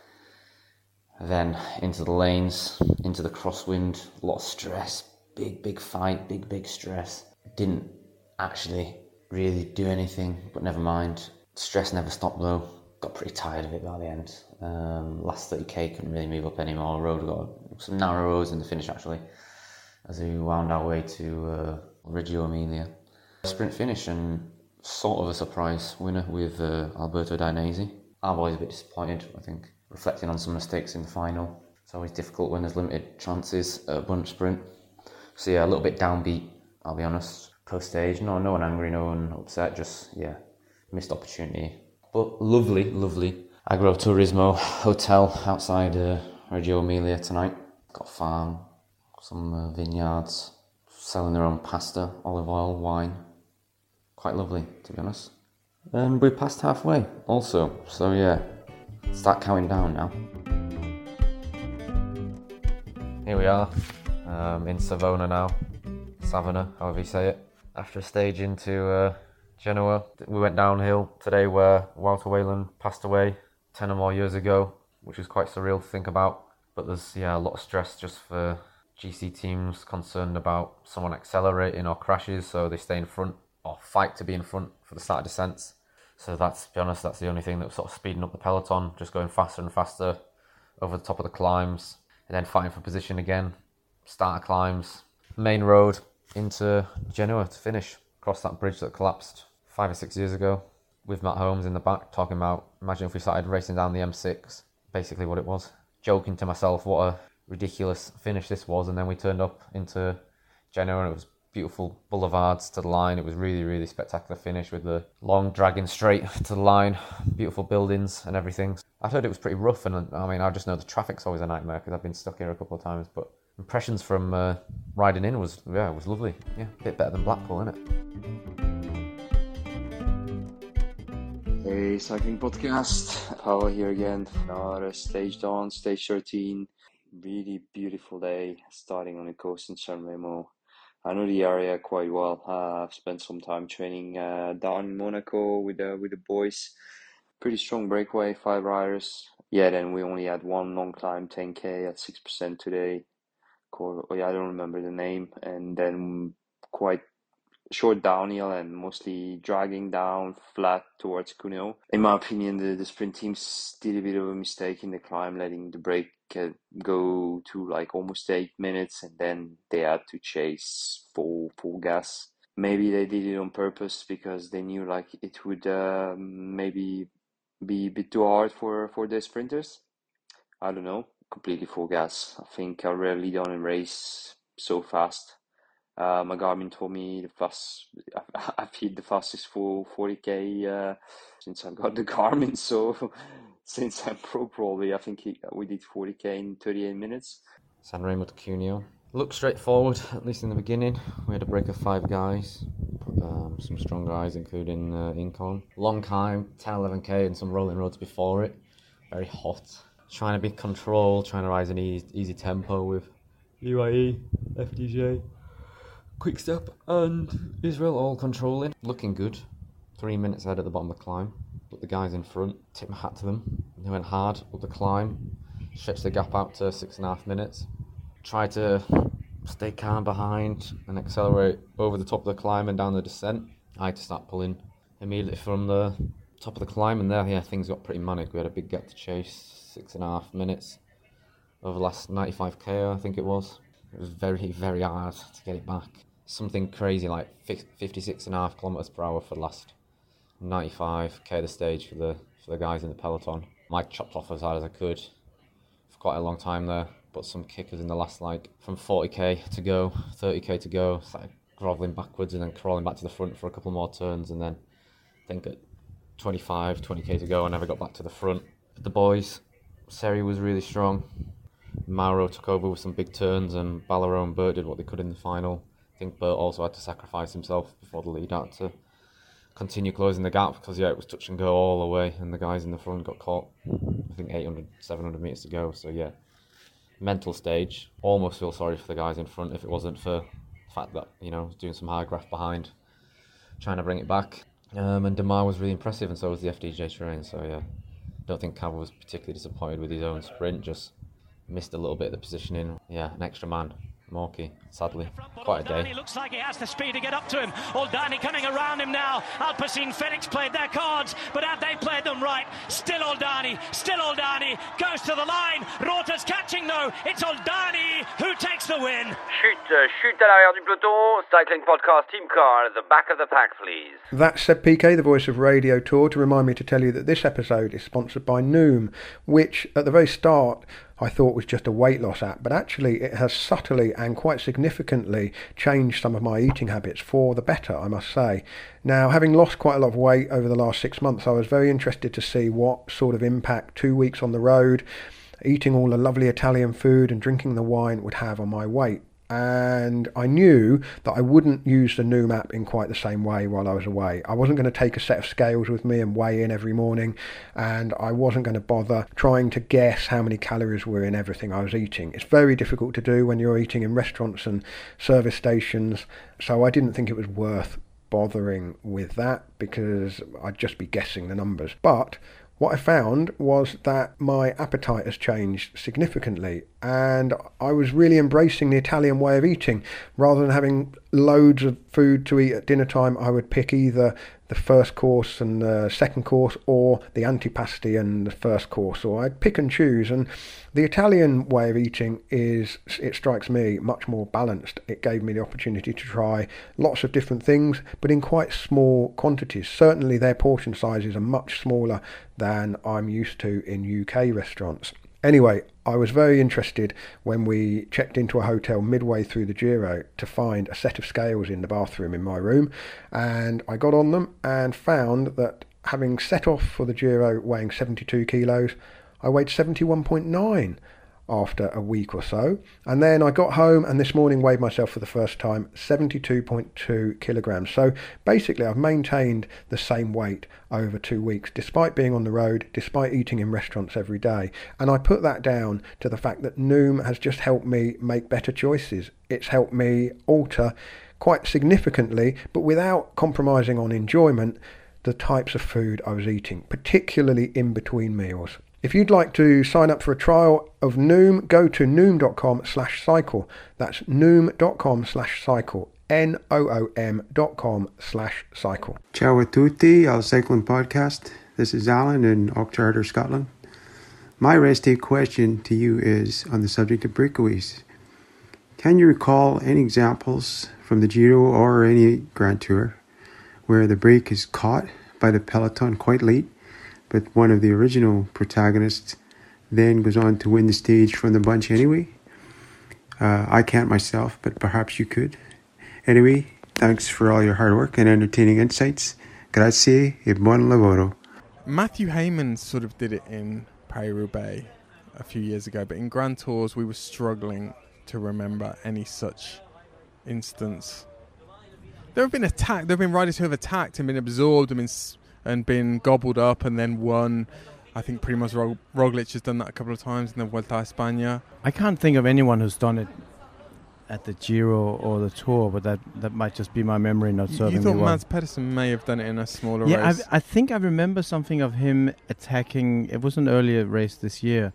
Then into the lanes, into the crosswind, a lot of stress, big, big fight, big, big stress. Didn't actually really do anything, but never mind. Stress never stopped though. Got pretty tired of it by the end. Um, last thirty k, couldn't really move up anymore. Road got some narrow roads in the finish actually, as we wound our way to uh, Reggio Emilia. Sprint finish and sort of a surprise winner with uh, Alberto Dainese. I'm always a bit disappointed, I think, reflecting on some mistakes in the final. It's always difficult when there's limited chances at a bunch sprint. So yeah, a little bit downbeat, I'll be honest. Post stage, no, no one angry, no one upset, just yeah, missed opportunity. But lovely, lovely Agroturismo hotel outside uh, Reggio Emilia tonight. Got a farm, some uh, vineyards, selling their own pasta, olive oil, wine. Quite lovely, to be honest. And we're past halfway also, so yeah, start counting down now. Here we are, um, in Savona now. Savona, however you say it. after a stage into uh, Genoa. We went downhill today where Walter Wayland passed away ten or more years ago, which was quite surreal to think about. But there's yeah a lot of stress just for G C teams concerned about someone accelerating or crashes, so they stay in front or fight to be in front for the start of descents. So that's, to be honest, that's the only thing that was sort of speeding up the peloton, just going faster and faster over the top of the climbs, and then fighting for position again. Starter climbs, main road into Genoa to finish, across that bridge that collapsed five or six years ago, with Matt Holmes in the back talking about, imagine if we started racing down the M six, basically what it was. Joking to myself what a ridiculous finish this was, and then we turned up into Genoa and it was beautiful boulevards to the line. It was really, really spectacular finish with the long dragging straight to the line, beautiful buildings and everything. I heard it was pretty rough, and I mean, I just know the traffic's always a nightmare because I've been stuck here a couple of times, but impressions from uh, riding in was, yeah, it was lovely. Yeah, a bit better than Blackpool, innit? Hey, Cycling Podcast. Paolo here again. Another stage dawn, stage thirteen. Really beautiful day, starting on the coast in San Remo. I know the area quite well. Uh, I've spent some time training uh, down in Monaco with the with the boys. Pretty strong breakaway, five riders. Yeah, then we only had one long climb, ten K at six percent today. Called, oh yeah, I don't remember the name. And then quite short downhill and mostly dragging down flat towards Cuneo. In my opinion, the, the sprint teams did a bit of a mistake in the climb, letting the break uh, go to like almost eight minutes, and then they had to chase full full gas. Maybe they did it on purpose because they knew like it would uh, maybe be a bit too hard for, for the sprinters. I don't know. Completely full gas. I think I rarely done a race so fast. Uh, my Garmin told me the fast, I've hit the fastest full forty K uh, since I've got the Garmin. So since I'm pro, probably I think he, we did forty K in thirty-eight minutes. San Remo to Cuneo. Looked straightforward, at least in the beginning. We had a break of five guys, um, some strong guys, including uh, Incon. Long climb, ten, eleven K, and some rolling roads before it. Very hot. Trying to be controlled, trying to rise an easy, easy tempo with U A E, F D J, Quickstep and Israel all controlling. Looking good. Three minutes ahead at the bottom of the climb. But the guys in front, tip my hat to them. They went hard up the climb, stretched the gap out to six and a half minutes. Tried to stay calm behind and accelerate over the top of the climb and down the descent. I had to start pulling immediately from the top of the climb, and there, yeah, things got pretty manic. We had a big gap to chase, six and a half minutes over the last ninety-five K, I think it was. It was very, very hard to get it back. Something crazy like fifty-six and a half kilometers per hour for the last ninety-five K the stage for the for the guys in the peloton. I chopped off as hard as I could for quite a long time there, but some kickers in the last, like, from forty K to go, thirty K to go, started grovelling backwards and then crawling back to the front for a couple more turns, and then I think at twenty-five, twenty K to go I never got back to the front. But the boys, Seri was really strong. Mauro took over with some big turns, and Ballarone and Burt did what they could in the final. I think Burt also had to sacrifice himself before the lead out to continue closing the gap, because yeah, it was touch and go all the way, and the guys in the front got caught. I think eight hundred, seven hundred metres to go, so yeah. Mental stage. Almost feel sorry for the guys in front if it wasn't for the fact that, you know, doing some high graph behind, trying to bring it back. Um, and Demar was really impressive, and so was the F D J terrain, so yeah. Don't think Cav was particularly disappointed with his own sprint, just missed a little bit of the positioning. Yeah, an extra man, Morky, sadly. Quite a day. He looks like he has the speed to get up to him. Oldani coming around him now. Alpecin Fenix played their cards, but have they played them right? Still Oldani, still Oldani, goes to the line. Rota's catching though. It's Oldani who takes the win. Chute, chute à l'arrière du peloton. Cycling Podcast team car at the back of the pack, please. That's Seb P K, the voice of Radio Tour, to remind me to tell you that this episode is sponsored by Noom, which at the very start I thought was just a weight loss app, but actually it has subtly and quite significantly changed some of my eating habits for the better, I must say. Now, having lost quite a lot of weight over the last six months, I was very interested to see what sort of impact two weeks on the road, eating all the lovely Italian food and drinking the wine would have on my weight. and I knew that I wouldn't use the Noom app in quite the same way while I was away. I wasn't going to take a set of scales with me and weigh in every morning, and I wasn't going to bother trying to guess how many calories were in everything I was eating. It's very difficult to do when you're eating in restaurants and service stations, so I didn't think it was worth bothering with that because I'd just be guessing the numbers. But what I found was that my appetite has changed significantly, and I was really embracing the Italian way of eating. Rather than having loads of food to eat at dinner time, I would pick either the first course and the second course, or the antipasti and the first course, or I'd pick and choose. And the Italian way of eating is, it strikes me, much more balanced. It gave me the opportunity to try lots of different things, but in quite small quantities. Certainly their portion sizes are much smaller than I'm used to in U K restaurants. Anyway, I was very interested when we checked into a hotel midway through the Giro to find a set of scales in the bathroom in my room, and I got on them and found that having set off for the Giro weighing seventy-two kilos, I weighed seventy-one point nine after a week or so. And then I got home and this morning weighed myself for the first time, seventy-two point two kilograms. So basically I've maintained the same weight over two weeks, despite being on the road, despite eating in restaurants every day. And I put that down to the fact that Noom has just helped me make better choices. It's helped me alter quite significantly, but without compromising on enjoyment, the types of food I was eating, particularly in between meals. If you'd like to sign up for a trial of Noom, go to noom.com slash cycle. That's noom.com slash cycle. N O O M dot com slash cycle. Ciao a tutti al Cycling Podcast. This is Alan in Auchterarder, Scotland. My race day question to you is on the subject of breakaways. Can you recall any examples from the Giro or any Grand Tour where the break is caught by the peloton quite late, but one of the original protagonists then goes on to win the stage from the bunch anyway? Uh, I can't myself, but perhaps you could. Anyway, thanks for all your hard work and entertaining insights. Grazie e buon lavoro. Matthew Hayman sort of did it in Paris-Roubaix a few years ago, but in Grand Tours we were struggling to remember any such instance. There have been attacked. There have been riders who have attacked and been absorbed and been and been gobbled up and then won. I think Primoz Roglic has done that a couple of times in the Vuelta a España. I can't think of anyone who's done it at the Giro or the Tour, but that, that might just be my memory not serving me well. You thought Mads Pedersen may have done it in a smaller yeah, race? Yeah, I think I remember something of him attacking. It was an earlier race this year,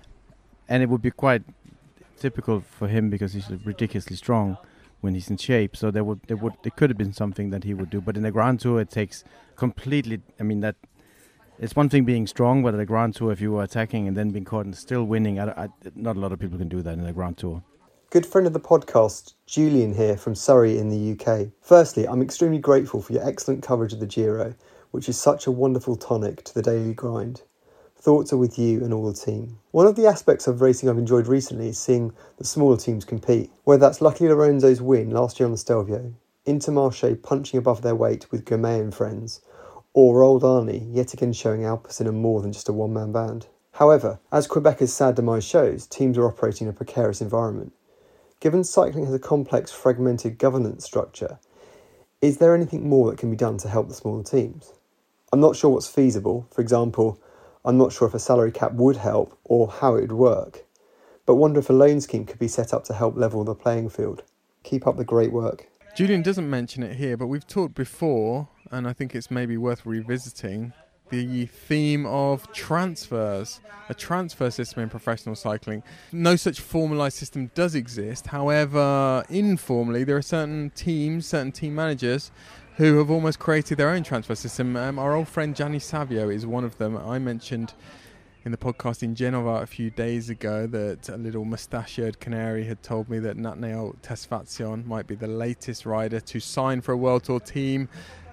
and it would be quite typical for him because he's ridiculously strong when he's in shape. So there would, there would, it could have been something that he would do. But in the Grand Tour, it takes completely. I mean, that it's one thing being strong, but at the Grand Tour, if you were attacking and then being caught and still winning, I, I, not a lot of people can do that in the Grand Tour. Good friend of the podcast, Julian here from Surrey in the U K. Firstly, I'm extremely grateful for your excellent coverage of the Giro, which is such a wonderful tonic to the daily grind. Thoughts are with you and all the team. One of the aspects of racing I've enjoyed recently is seeing the smaller teams compete. Whether that's Lucky Lorenzo's win last year on the Stelvio, Intermarché punching above their weight with Gourmet and friends, or Old Arnie yet again showing Alpecin are more than just a one-man band. However, as Quebec's sad demise shows, teams are operating in a precarious environment. Given cycling has a complex, fragmented governance structure, is there anything more that can be done to help the smaller teams? I'm not sure what's feasible. For example, I'm not sure if a salary cap would help or how it would work, but wonder if a loan scheme could be set up to help level the playing field. Keep up the great work. Julian doesn't mention it here, but we've talked before, and I think it's maybe worth revisiting, the theme of transfers, a transfer system in professional cycling. No such formalised system does exist. However, informally, there are certain teams, certain team managers who have almost created their own transfer system. Um, our old friend Gianni Savio is one of them. I mentioned in the podcast in Genova a few days ago that a little mustachioed canary had told me that Natnael Tesfazion might be the latest rider to sign for a World Tour team,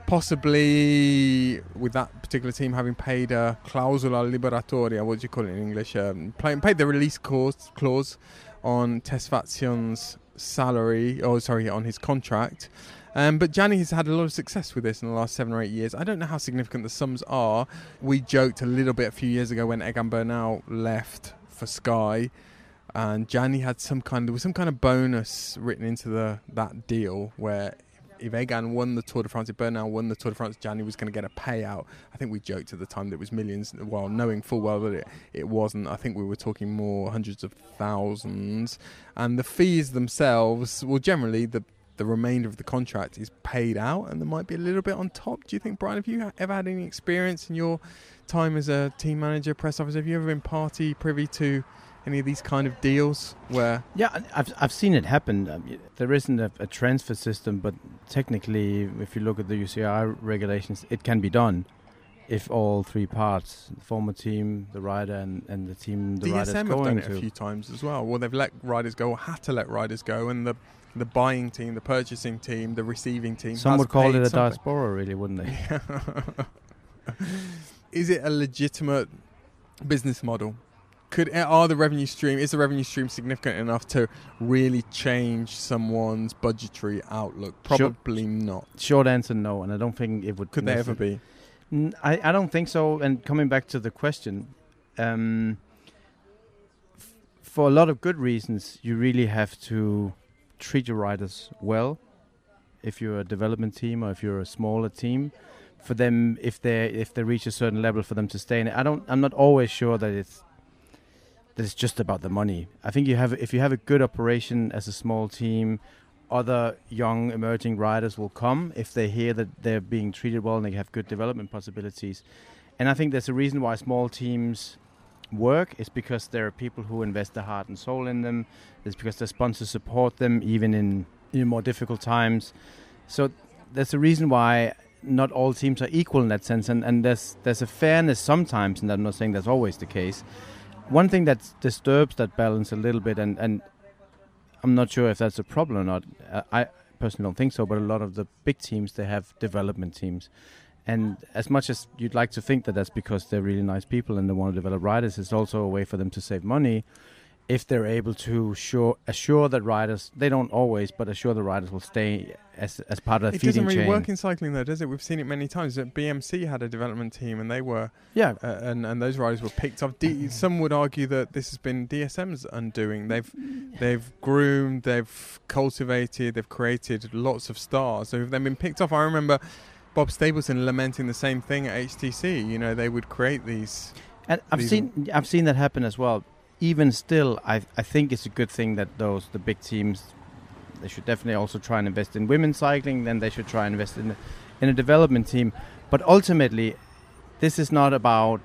possibly with that particular team having paid a clausula liberatoria, what do you call it in English, um, paid the release clause, clause on Tesfazion's salary, or sorry, on his contract. Um, but Gianni has had a lot of success with this in the last seven or eight years. I don't know how significant the sums are. We joked a little bit a few years ago when Egan Bernal left for Sky and Gianni had some kind. There was some kind of bonus written into the that deal where if Egan won the Tour de France, if Bernal won the Tour de France, Gianni was going to get a payout. I think we joked at the time that it was millions, while knowing full well that it, it wasn't. I think we were talking more hundreds of thousands. And the fees themselves, well, generally the the remainder of the contract is paid out, and there might be a little bit on top. Do you think, Brian, have you ever had any experience in your time as a team manager, press officer? Have you ever been party privy to any of these kind of deals where... Yeah, I've I've seen it happen. Um, there isn't a, a transfer system, but technically, if you look at the U C I regulations, it can be done if all three parts, the former team, the rider, and, and the team the D S M rider's going have done it to. a few times as well. Well, they've let riders go, or had to let riders go, and the the buying team, the purchasing team, the receiving team Some has would call paid it a something. diaspora, really, wouldn't they? Is it a legitimate business model? Could are the revenue stream is the revenue stream significant enough to really change someone's budgetary outlook? Probably Short, not. Short answer, no, and I don't think it would. Could they ever be? N- I, I don't think so. And coming back to the question, um, f- for a lot of good reasons, you really have to treat your riders well. If you're a development team or if you're a smaller team, for them, if they if they reach a certain level, for them to stay in it, I don't. I'm not always sure that it's that it's just about the money. I think you have if you have a good operation as a small team, other young emerging riders will come if they hear that they're being treated well and they have good development possibilities. And I think there's a reason why small teams work. It's because there are people who invest their heart and soul in them. It's because their sponsors support them even in, in more difficult times. So there's a reason why not all teams are equal in that sense, and, and there's there's a fairness sometimes, and I'm not saying that's always the case. One thing that disturbs that balance a little bit, and, and I'm not sure if that's a problem or not. Uh, I personally don't think so, but a lot of the big teams, they have development teams. And as much as you'd like to think that that's because they're really nice people and they want to develop riders, it's also a way for them to save money if they're able to sure, assure that riders, they don't always, but assure the riders will stay as as part of the It feeding doesn't really chain. work in cycling though, does it? We've seen it many times. That B M C had a development team and they were... Yeah. Uh, and, and those riders were picked up. D- some would argue that this has been D S M's undoing. They've they've groomed, they've cultivated, they've created lots of stars. So if they've been picked off, I remember Bob Stapleton lamenting the same thing at H T C. You know, they would create these... And I've these seen I've seen that happen as well. Even still, I I think it's a good thing that those the big teams, they should definitely also try and invest in women's cycling. Then they should try and invest in a, in a development team. But ultimately, this is not about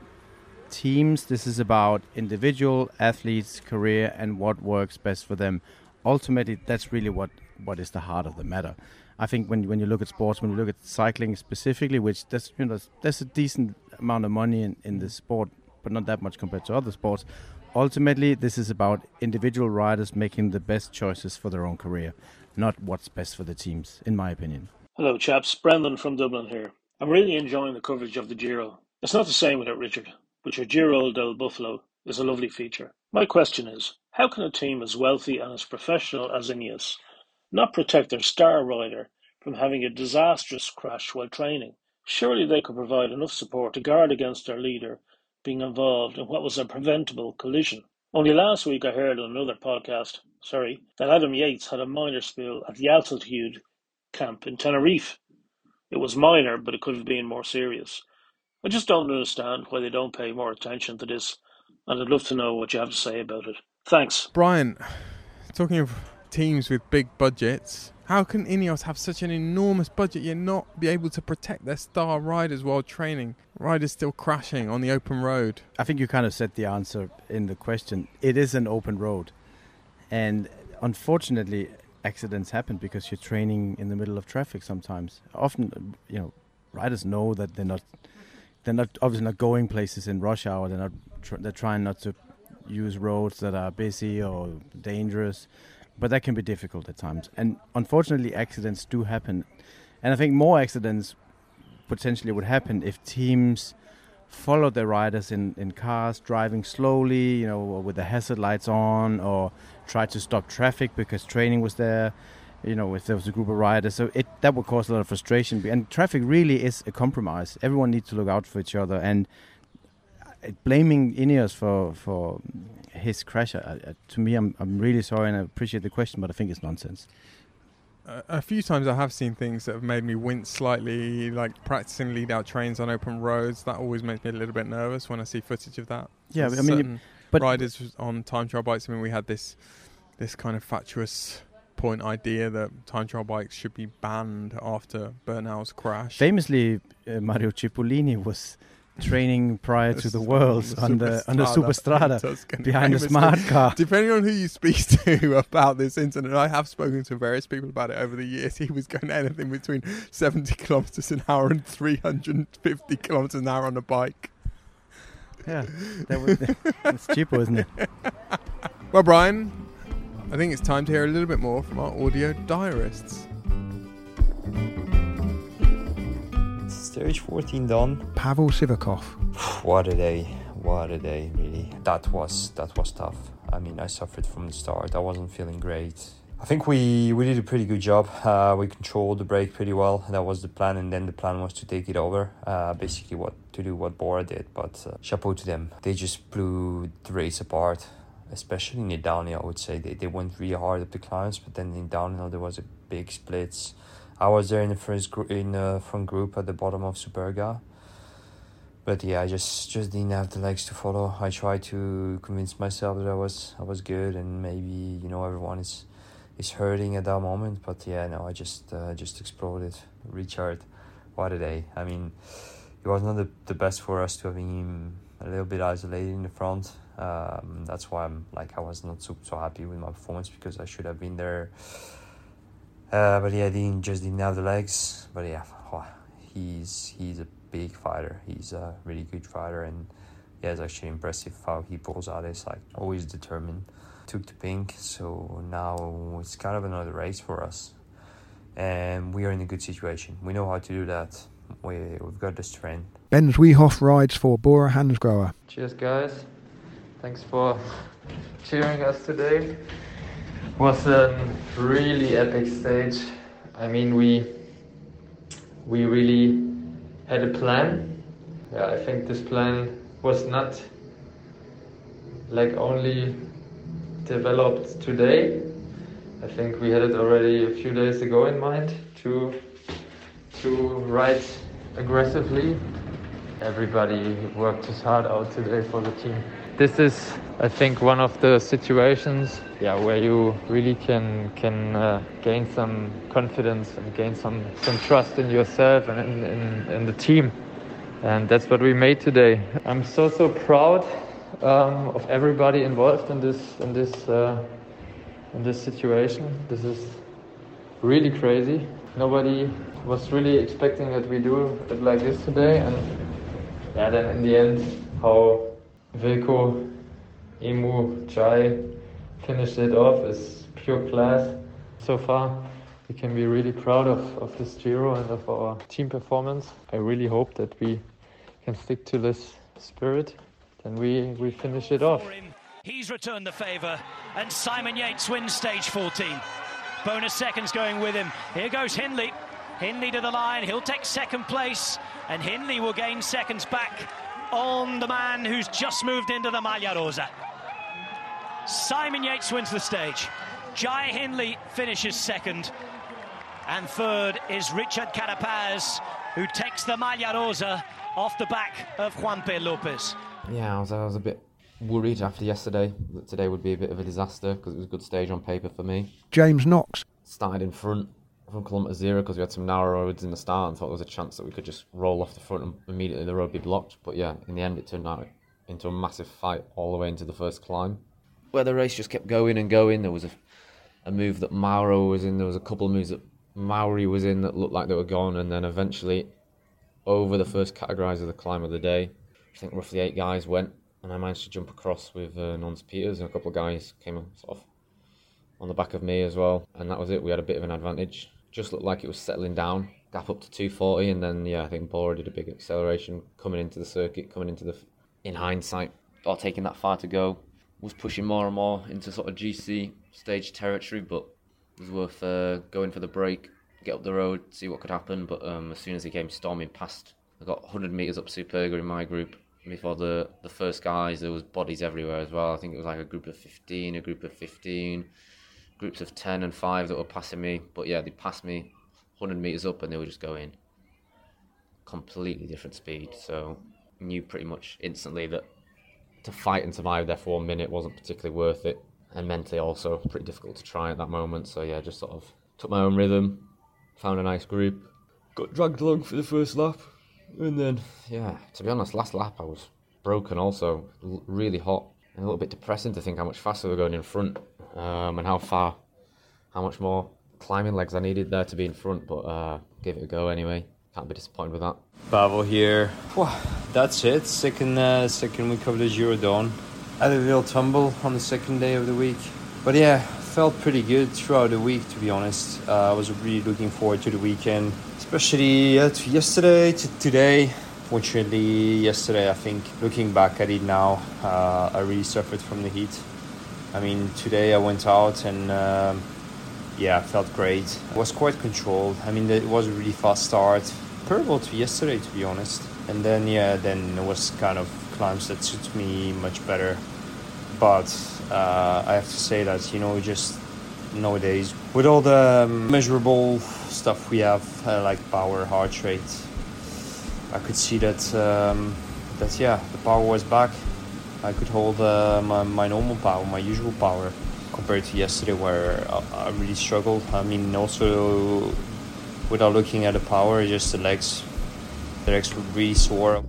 teams. This is about individual athletes' career and what works best for them. Ultimately, that's really what, what is the heart of the matter. I think when when you look at sports, when you look at cycling specifically, which there's you know there's, there's a decent amount of money in, in this sport, but not that much compared to other sports. Ultimately, this is about individual riders making the best choices for their own career, not what's best for the teams, in my opinion. Hello, chaps. Brendan from Dublin here. I'm really enjoying the coverage of the Giro. It's not the same without Richard, but your Giro del Buffalo is a lovely feature. My question is, how can a team as wealthy and as professional as Ineos not protect their star rider from having a disastrous crash while training? Surely they could provide enough support to guard against their leader being involved in what was a preventable collision. Only last week I heard on another podcast, sorry, that Adam Yates had a minor spill at the altitude camp in Tenerife. It was minor, but it could have been more serious. I just don't understand why they don't pay more attention to this, and I'd love to know what you have to say about it. Thanks. Brian, talking of teams with big budgets, how can Ineos have such an enormous budget yet not be able to protect their star riders while training? Riders still crashing on the open road. I think you kind of said the answer in the question. It is an open road. And unfortunately, accidents happen because you're training in the middle of traffic sometimes. Often, you know, riders know that they're not, they're not obviously not going places in rush hour. They're not, tr- they're trying not to use roads that are busy or dangerous. But that can be difficult at times. And unfortunately, accidents do happen. And I think more accidents potentially would happen if teams followed their riders in, in cars, driving slowly, you know, or with the hazard lights on, or tried to stop traffic because training was there, you know, if there was a group of riders. So it that would cause a lot of frustration. And traffic really is a compromise. Everyone needs to look out for each other. And blaming Ineos for, for his crash. I, I, to me, I'm I'm really sorry, and I appreciate the question, but I think it's nonsense. Uh, a few times I have seen things that have made me wince slightly, like practicing lead-out trains on open roads. That always makes me a little bit nervous when I see footage of that. Yeah, There's I mean, certain but riders on time trial bikes. I mean, we had this this kind of fatuous point idea that time trial bikes should be banned after Bernal's crash. Famously, uh, Mario Cipollini was training prior to the Worlds the on the on the Superstrada Tuscany, behind a famously. smart car. Depending on who you speak to about this incident, I have spoken to various people about it over the years. He was going anything between seventy kilometres an hour and three hundred fifty kilometres an hour on a bike. Yeah, that was, that's cheapo, isn't it? Well, Brian, I think it's time to hear a little bit more from our audio diarists. Stage fourteen done. Pavel Sivakov. What a day, what a day, really. That was that was tough. I mean, I suffered from the start. I wasn't feeling great. I think we, we did a pretty good job. Uh, we controlled the brake pretty well. That was the plan, and then the plan was to take it over. Uh, basically, what to do what Bora did. But uh, chapeau to them. They just blew the race apart, especially in the downhill. I would say they they went really hard up the climbs, but then in downhill there was a big splits. I was there in the first gr- in the front group at the bottom of Superga. But yeah, I just, just didn't have the legs to follow. I tried to convince myself that I was I was good, and maybe, you know, everyone is is hurting at that moment. But yeah, no, I just uh, just exploded. Richard, what a day. I mean, it was not the, the best for us to have him a little bit isolated in the front. Um, that's why I'm like I was not so, so happy with my performance, because I should have been there. Uh, but yeah, I didn't, just didn't have the legs. But yeah, oh, he's he's a big fighter. He's a really good fighter, and yeah, it's actually impressive how he pulls out. It's like always determined. Took the pink, so now it's kind of another race for us, and we are in a good situation. We know how to do that. We we've got the strength. Ben Zwiehoff rides for Bora Hansgrohe. Cheers, guys! Thanks for cheering us today. Was a really epic stage. I mean, we we really had a plan. Yeah, I think this plan was not like only developed today. I think we had it already a few days ago in mind to to ride aggressively. Everybody worked his heart out today for the team. This is, I think, one of the situations, yeah, where you really can can uh, gain some confidence and gain some some trust in yourself and in, in, in the team, and that's what we made today. I'm so so proud um, of everybody involved in this in this uh, in this situation. This is really crazy. Nobody was really expecting that we do it like this today, and yeah, then in the end, how Wilco, Emu, Jai finished it off is pure class. So far, we can be really proud of, of this Giro and of our team performance. I really hope that we can stick to this spirit, and we, we finish it off. He's returned the favour, and Simon Yates wins stage fourteen. Bonus seconds going with him. Here goes Hindley. Hindley to the line, he'll take second place, and Hindley will gain seconds back on the man who's just moved into the Maglia Rosa. Simon Yates wins the stage. Jai Hindley finishes second. And third is Richard Carapaz, who takes the Maglia Rosa off the back of Juanpe Lopez. Yeah, I was, I was a bit worried after yesterday that today would be a bit of a disaster, because it was a good stage on paper for me. James Knox. Started in front from kilometre zero because we had some narrow roads in the start and thought there was a chance that we could just roll off the front and immediately the road be blocked. But yeah, in the end it turned out into a massive fight all the way into the first climb, where the race just kept going and going. There was a, a move that Mauro was in, there was a couple of moves that Mauri was in that looked like they were gone, and then eventually over the first categorise of the climb of the day, I think roughly eight guys went, and I managed to jump across with uh, Nons Peters, and a couple of guys came sort of on the back of me as well, and that was it. We had a bit of an advantage. Just looked like it was settling down, gap up to two forty, and then yeah, I think Bora did a big acceleration coming into the circuit, coming into the, in hindsight, or taking that far to go, was pushing more and more into sort of G C stage territory, but it was worth uh, going for the break, get up the road, see what could happen. But um, as soon as he came storming past, I got one hundred metres up Superga in my group, before the, the first guys, there was bodies everywhere as well. I think it was like a group of fifteen, a group of fifteen, groups of ten and five that were passing me. But yeah, they passed me one hundred metres up and they were just going completely different speed. So knew pretty much instantly that to fight and survive there for one minute wasn't particularly worth it. And mentally also pretty difficult to try at that moment. So yeah, just sort of took my own rhythm, found a nice group, got dragged along for the first lap. And then, yeah, to be honest, last lap I was broken also, l- really hot and a little bit depressing to think how much faster we were going in front um, and how far, how much more climbing legs I needed there to be in front, but uh, gave it a go anyway. Can't be disappointed with that. Pavel here. Well, that's it. Second, uh, second week of the Giro done. Had a little tumble on the second day of the week. But yeah, felt pretty good throughout the week, to be honest. Uh, I was really looking forward to the weekend. Especially uh, to yesterday to today. Fortunately, yesterday, I think, looking back at it now, uh, I really suffered from the heat. I mean, today I went out and, um, yeah, felt great. It was quite controlled. I mean, it was a really fast start. Comparable to yesterday, to be honest. And then, yeah, then it was kind of climbs that suits me much better. But uh, I have to say that, you know, just nowadays, with all the measurable stuff we have, uh, like power, heart rate, I could see that, um, that yeah, the power was back. I could hold uh, my, my normal power, my usual power, compared to yesterday where I, I really struggled. I mean, also, without looking at the power, just the legs, the legs were really sore.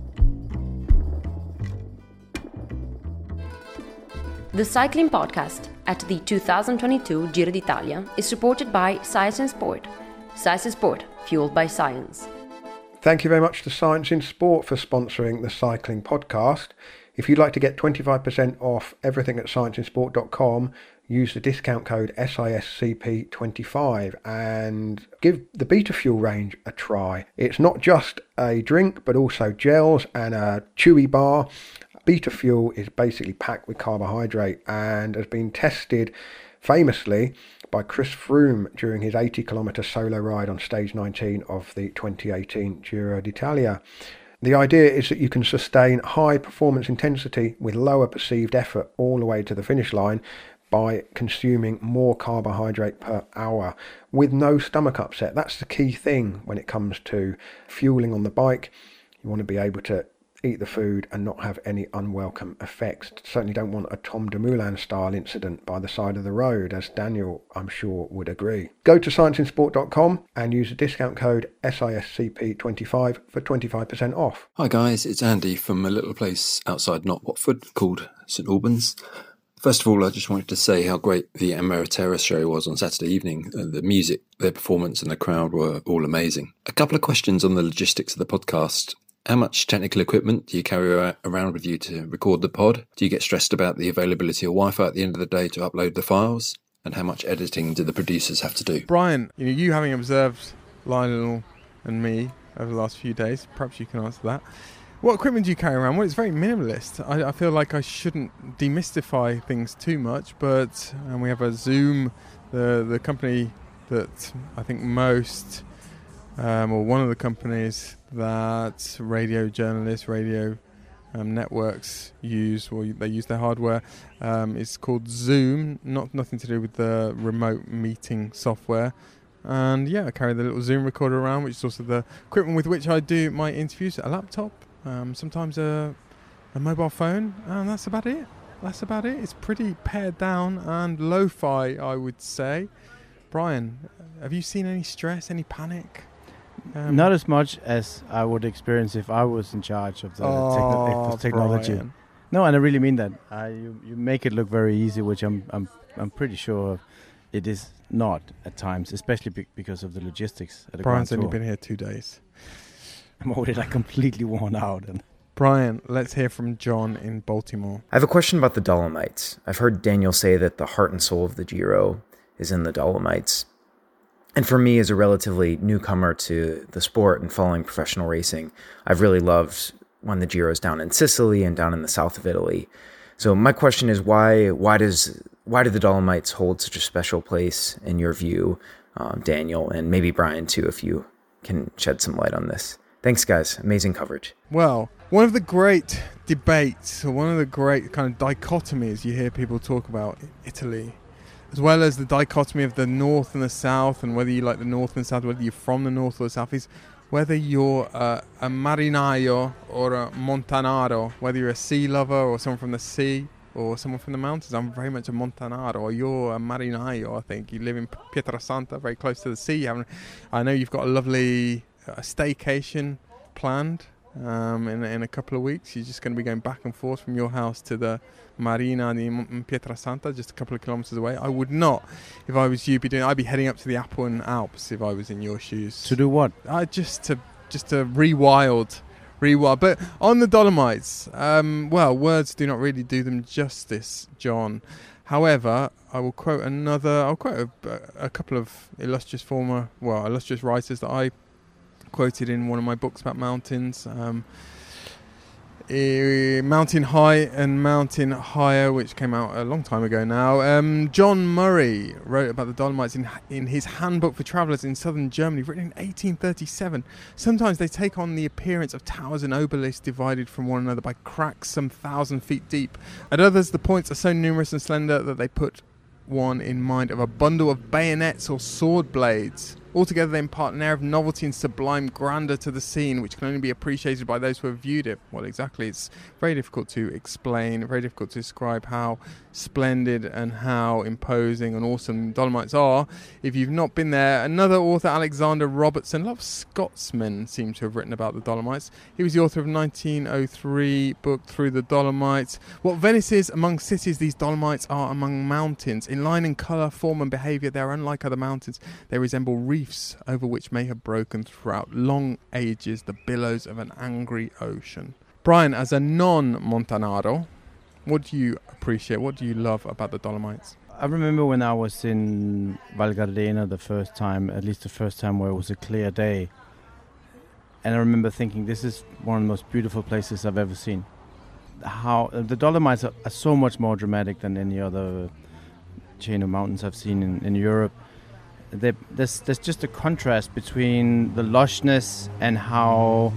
The Cycling Podcast at the two thousand twenty-two Giro d'Italia is supported by Science in Sport. Science in Sport, fueled by science. Thank you very much to Science in Sport for sponsoring the Cycling Podcast. If you'd like to get twenty-five percent off everything at science in sport dot com, use the discount code S I S C P twenty-five and give the Beta Fuel range a try. It's not just a drink, but also gels and a chewy bar. Beta Fuel is basically packed with carbohydrate and has been tested famously by Chris Froome during his eighty kilometre solo ride on stage nineteen of the twenty eighteen Giro d'Italia. The idea is that you can sustain high performance intensity with lower perceived effort all the way to the finish line by consuming more carbohydrate per hour with no stomach upset. That's the key thing when it comes to fueling on the bike. You want to be able to eat the food and not have any unwelcome effects. Certainly don't want a Tom Dumoulin style incident by the side of the road, as Daniel, I'm sure, would agree. Go to science in sport dot com and use the discount code S I S C P twenty-five for twenty-five percent off. Hi guys, it's Andy from a little place outside Not Watford called St Albans. First of all, I just wanted to say how great the Emeritera show was on Saturday evening. Uh, the music, their performance and the crowd were all amazing. A couple of questions on the logistics of the podcast. How much technical equipment do you carry around with you to record the pod? Do you get stressed about the availability of Wi-Fi at the end of the day to upload the files? And how much editing do the producers have to do? Brian, you know, you having observed Lionel and me over the last few days, perhaps you can answer that. What equipment do you carry around? Well, it's very minimalist. I, I feel like I shouldn't demystify things too much, but and we have a Zoom, the the company that I think most, um, or one of the companies that radio journalists, radio um, networks use, or they use their hardware. Um, it's called Zoom, not nothing to do with the remote meeting software. And yeah, I carry the little Zoom recorder around, which is also the equipment with which I do my interviews. A laptop, um, sometimes a, a mobile phone, and that's about it. That's about it. It's pretty pared down and lo-fi, I would say. Brian, have you seen any stress, any panic? Um, Not as much as I would experience if I was in charge of the oh, techno- technology. Brian. No, and I really mean that. Uh, you you make it look very easy, which I'm I'm I'm pretty sure it is not at times, especially be- because of the logistics. At the Brian's only Grand Tour. been here two days. I'm already like completely worn out. And Brian, let's hear from John in Baltimore. I have a question about the Dolomites. I've heard Daniel say that the heart and soul of the Giro is in the Dolomites. And for me, as a relatively newcomer to the sport and following professional racing, I've really loved when the Giro's down in Sicily and down in the south of Italy. So my question is, why why does why do the Dolomites hold such a special place in your view, um, Daniel, and maybe Brian too, if you can shed some light on this? Thanks, guys. Amazing coverage. Well, one of the great debates, or one of the great kind of dichotomies you hear people talk about in Italy, as well as the dichotomy of the north and the south, and whether you like the north and south, whether you're from the north or the south, is whether you're uh, a marinaio or a montanaro, whether you're a sea lover or someone from the sea or someone from the mountains. I'm very much a montanaro, or you're a marinaio, I think. You live in Pietrasanta, very close to the sea. I know you've got a lovely uh, staycation planned um, in, in a couple of weeks. You're just going to be going back and forth from your house to the Marina di Pietrasanta, just a couple of kilometres away. I would not, if I was you, be doing. I'd be heading up to the Apuan Alps if I was in your shoes. To do what? Uh, just to just to rewild. Rewild. But on the Dolomites, um, well, words do not really do them justice, John. However, I will quote another, I'll quote a, a couple of illustrious former, well, illustrious writers that I quoted in one of my books about mountains. Um, uh, Mountain High and Mountain Higher, which came out a long time ago now. Um, John Murray wrote about the Dolomites in in his Handbook for Travellers in Southern Germany, written in eighteen thirty-seven. Sometimes they take on the appearance of towers and obelisks divided from one another by cracks some thousand feet deep. At others, the points are so numerous and slender that they put one in mind of a bundle of bayonets or sword blades. Altogether, they impart an air of novelty and sublime grandeur to the scene, which can only be appreciated by those who have viewed it. Well, exactly. It's very difficult to explain, very difficult to describe how splendid and how imposing and awesome Dolomites are if you've not been there. Another author, Alexander Robertson, a lot of Scotsmen seem to have written about the Dolomites. He was the author of nineteen oh three book Through the Dolomites. What Venice is among cities, these Dolomites are among mountains. In line and colour, form and behaviour, they are unlike other mountains. They resemble reefs over which may have broken throughout long ages the billows of an angry ocean. Brian, as a non-Montanaro, what do you appreciate? What do you love about the Dolomites? I remember when I was in Val Gardena the first time, at least the first time where it was a clear day. And I remember thinking, this is one of the most beautiful places I've ever seen. How uh, the Dolomites are, are so much more dramatic than any other chain of mountains I've seen in, in Europe. They, there's, there's just a contrast between the lushness and how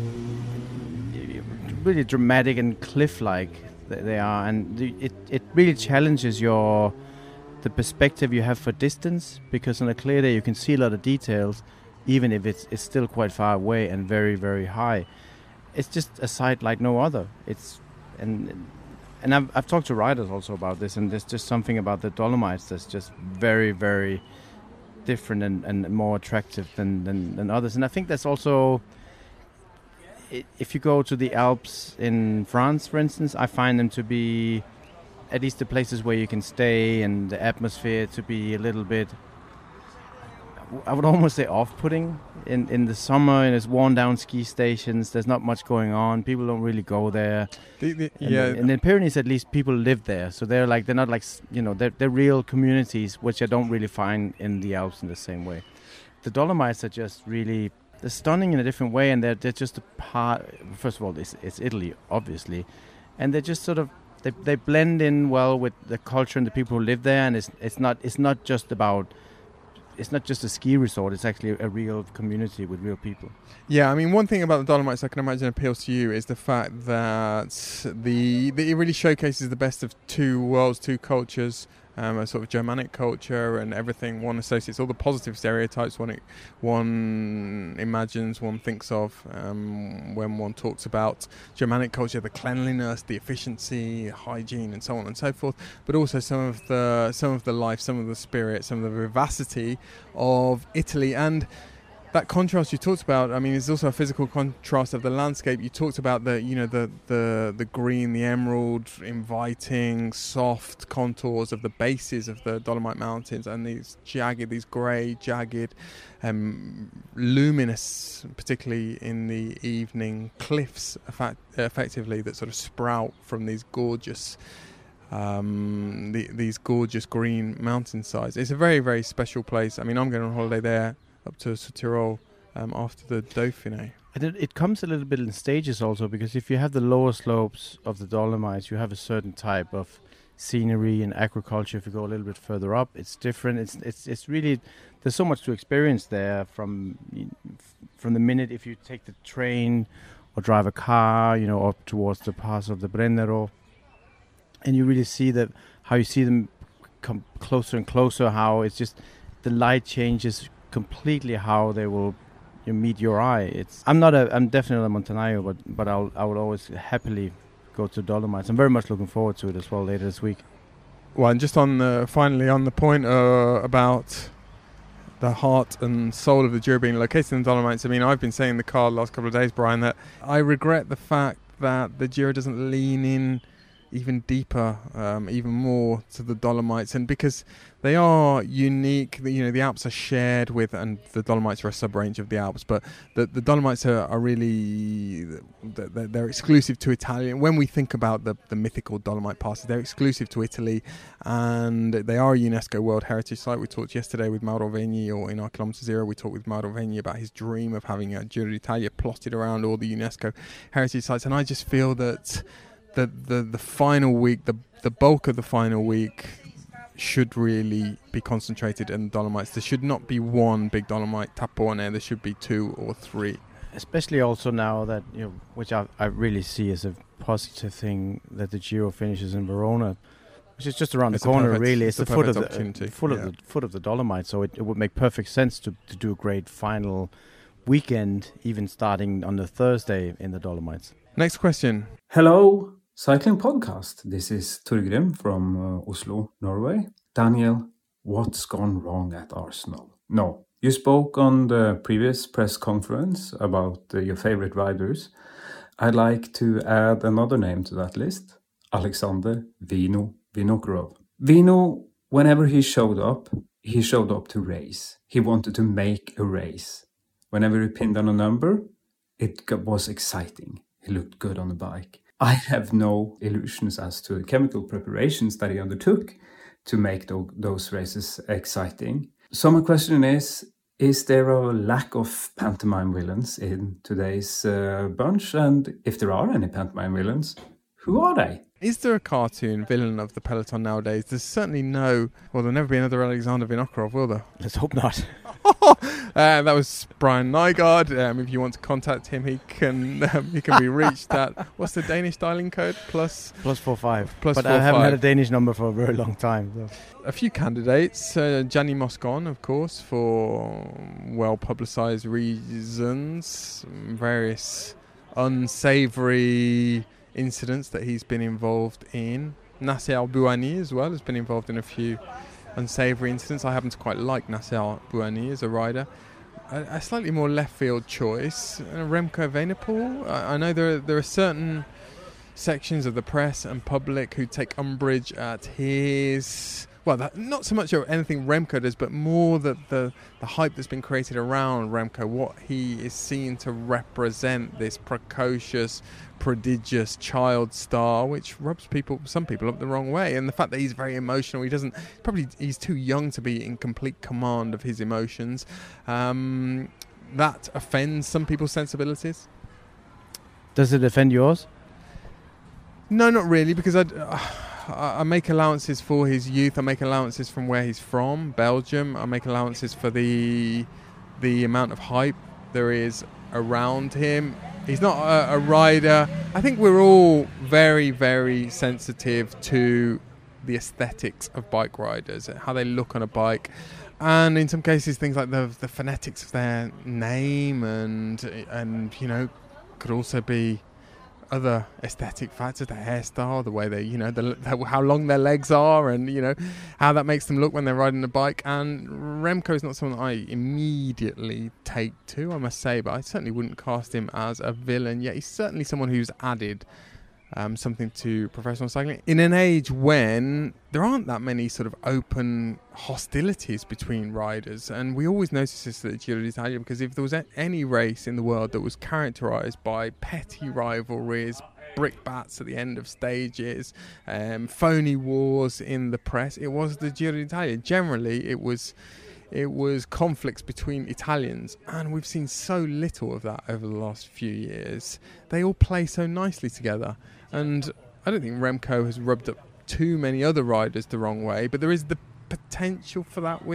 really dramatic and cliff-like they are, and it, it really challenges your the perspective you have for distance, because on a clear day you can see a lot of details even if it's, it's still quite far away and very, very high. It's just a sight like no other. It's and and I've, I've talked to writers also about this, and there's just something about the Dolomites that's just very, very different and, and more attractive than, than, than others. And I think that's also, if you go to the Alps in France, for instance, I find them to be, at least the places where you can stay and the atmosphere to be a little bit, I would almost say off-putting. In in the summer, and it's worn-down ski stations. There's not much going on. People don't really go there. The, the, and yeah. The, in the Pyrenees, at least, people live there, so they're like they're not like you know they're they're real communities, which I don't really find in the Alps in the same way. The Dolomites are just really they're stunning in a different way, and they're they're just a part. First of all, it's it's Italy, obviously, and they're just sort of they they blend in well with the culture and the people who live there, and it's it's not it's not just about. It's not just a ski resort, it's actually a real community with real people. Yeah, I mean, one thing about the Dolomites I can imagine appeals to you is the fact that the, the it really showcases the best of two worlds, two cultures, um, a sort of Germanic culture and everything. One associates all the positive stereotypes one, one imagines, one thinks of um, when one talks about Germanic culture, the cleanliness, the efficiency, hygiene, and so on and so forth. But also some of the some of the life, some of the spirit, some of the vivacity of Italy. And that contrast you talked about, I mean, there's also a physical contrast of the landscape. You talked about the, you know, the, the, the green, the emerald, inviting, soft contours of the bases of the Dolomite Mountains, and these jagged, these grey, jagged, um, luminous, particularly in the evening, cliffs, effect- effectively, that sort of sprout from these gorgeous um, the, these gorgeous green mountainsides. It's a very, very special place. I mean, I'm going on holiday there, up to Tyrol um, after the Dauphiné. And it, it comes a little bit in stages also, because if you have the lower slopes of the Dolomites, you have a certain type of scenery and agriculture. If you go a little bit further up, it's different. It's it's it's really, there's so much to experience there, from from the minute if you take the train or drive a car, you know, up towards the pass of the Brennero, and you really see that how you see them come closer and closer. How it's just the light changes completely how they will you meet your eye. It's I'm not a I'm definitely not a Montanaro, but but I'll I would always happily go to Dolomites. I'm very much looking forward to it as well later this week. Well, and just on the finally on the point uh, about the heart and soul of the Giro being located in the Dolomites. I mean, I've been saying in the car the last couple of days, Brian, that I regret the fact that the Giro doesn't lean in even deeper, um, even more to the Dolomites, and because they are unique, you know, the Alps are shared with, and the Dolomites are a sub-range of the Alps, but the, the Dolomites are, are really, they're, they're exclusive to Italian. When we think about the, the mythical Dolomite passes, they're exclusive to Italy, and they are a UNESCO World Heritage Site. We talked yesterday with Mauro Vegni, or in our Kilometre Zero, we talked with Mauro Vegni about his dream of having a Giro d'Italia plotted around all the UNESCO Heritage Sites, and I just feel that The, the the final week, the the bulk of the final week should really be concentrated in the Dolomites. There should not be one big Dolomite tappone. There should be two or three. Especially also now that, you know, which I, I really see as a positive thing, that the Giro finishes in Verona, which is just around It's the corner. perfect, really, it's it's the the foot of perfect the opportunity, uh, foot yeah. of the foot of the Dolomites. So it, it would make perfect sense to to do a great final weekend, even starting on the Thursday in the Dolomites. Next question. Hello, Cycling Podcast. This is Torgrim from uh, Oslo, Norway. Daniel, what's gone wrong at Arsenal? No, you spoke on the previous press conference about uh, your favorite riders. I'd like to add another name to that list, Alexander Vino Vinokurov. Vino, whenever he showed up, he showed up to race. He wanted to make a race. Whenever he pinned on a number, it was exciting. He looked good on the bike. I have no illusions as to the chemical preparations that he undertook to make th- those races exciting. So my question is, is there a lack of pantomime villains in today's uh, bunch? And if there are any pantomime villains, who are they? Is there a cartoon villain of the peloton nowadays? There's certainly no... Well, there'll never be another Alexander Vinokurov, will there? Let's hope not. uh, that was Brian Nygaard. Um, if you want to contact him, he can um, he can be reached at... What's the Danish dialing code? Plus... Plus four five. Plus but four I haven't five. had a Danish number for a very long time. So. A few candidates. Uh, Gianni Moscon, of course, for well-publicised reasons. Various unsavoury incidents that he's been involved in. Nasser Bouhanni as well has been involved in a few unsavoury incidents. I happen to quite like Nasser Bouhanni as a rider. A, a slightly more left field choice, uh, Remco Evenepoel. I, I know there are, there are certain sections of the press and public who take umbrage at his... Well, that, not so much anything Remco does, but more that the, the hype that's been created around Remco, what he is seen to represent, this precocious, prodigious child star, which rubs people, some people up the wrong way. And the fact that he's very emotional, he doesn't, probably he's too young to be in complete command of his emotions. Um, that offends some people's sensibilities. Does it offend yours? No, not really, because I, uh, I make allowances for his youth. I make allowances from where he's from, Belgium. I make allowances for the the amount of hype there is around him. He's not a, a rider. I think we're all very, very sensitive to the aesthetics of bike riders, how they look on a bike. And in some cases, things like the the phonetics of their name and, and you know, could also be other aesthetic factors, the hairstyle, the way they, you know, the, the, how long their legs are, and, you know, how that makes them look when they're riding a bike. And Remco is not someone that I immediately take to, I must say, but I certainly wouldn't cast him as a villain. Yet he's certainly someone who's added um, something to professional cycling in an age when there aren't that many sort of open hostilities between riders. And we always notice this at the Giro d'Italia, because if there was a- any race in the world that was characterised by petty rivalries, brickbats at the end of stages, um, phony wars in the press, it was the Giro d'Italia. Generally, it was it was conflicts between Italians, and we've seen so little of that over the last few years. They all play so nicely together, and I don't think Remco has rubbed up too many other riders the wrong way, but there is the potential for that with him.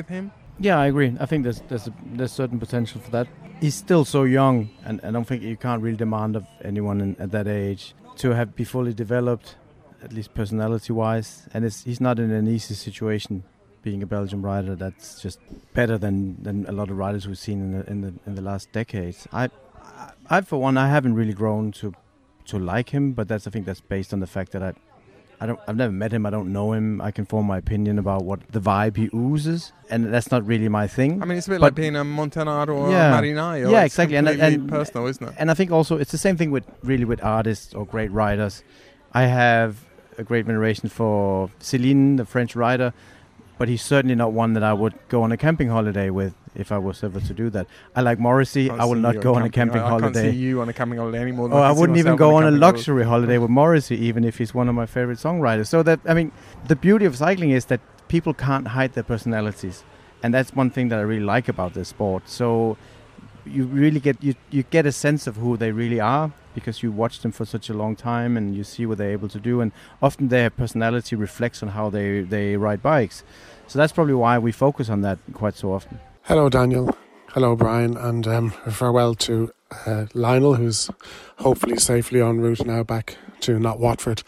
Yeah, I agree. I think there's there's a, there's certain potential for that. He's still so young, and I don't think you can't really demand of anyone in, at that age to have be fully developed, at least personality-wise. And it's, he's not in an easy situation, being a Belgian rider. That's just better than, than a lot of riders we've seen in the in the in the last decades. I, I, I for one, I haven't really grown to to like him, but that's I think that's based on the fact that I. I don't, I've never met him. I don't know him. I can form my opinion about what the vibe he oozes, and that's not really my thing. I mean, it's a bit but like being a Montanaro or yeah, a Marinai. Yeah, it's exactly. And, and personal, isn't it? And I think also it's the same thing with really with artists or great writers. I have a great veneration for Céline, the French writer, but he's certainly not one that I would go on a camping holiday with if I was ever to do that. I like Morrissey. I, I will not go on a camping I, holiday. I can't see you on a camping holiday anymore. Than oh, I, I wouldn't even go on a, on a luxury holiday with Morrissey, even if he's one of my favorite songwriters. So that, I mean, the beauty of cycling is that people can't hide their personalities. And that's one thing that I really like about this sport. So you really get, you, you get a sense of who they really are because you watch them for such a long time and you see what they're able to do. And often their personality reflects on how they, they ride bikes. So that's probably why we focus on that quite so often. Hello, Daniel. Hello, Brian. And um, farewell to uh, Lionel, who's hopefully safely en route now back to not Watford.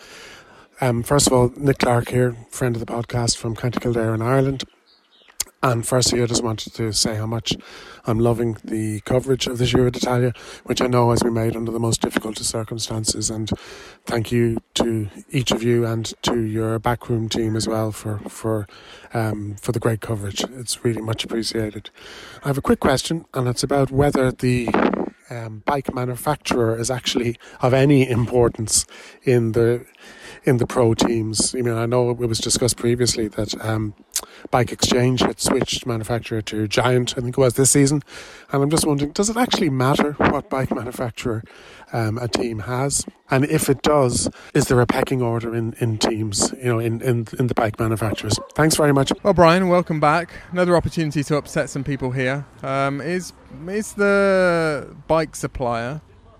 Um, first of all, Nick Clark here, friend of the podcast from County Kildare in Ireland. And firstly, I just wanted to say how much I'm loving the coverage of the Giro d'Italia, which I know has been made under the most difficult of circumstances. And thank you to each of you and to your backroom team as well for for um, for the great coverage. It's really much appreciated. I have a quick question, and it's about whether the um, bike manufacturer is actually of any importance in the in the pro teams. I mean, I know it was discussed previously that um, Bike Exchange had switched manufacturer to Giant, I think it was this season. And I'm just wondering, does it actually matter what bike manufacturer um, a team has? And if it does, is there a pecking order in, in teams, you know, in, in, in the bike manufacturers? Thanks very much. Well, Brian, welcome back. Another opportunity to upset some people here. Um, is is the bike supplier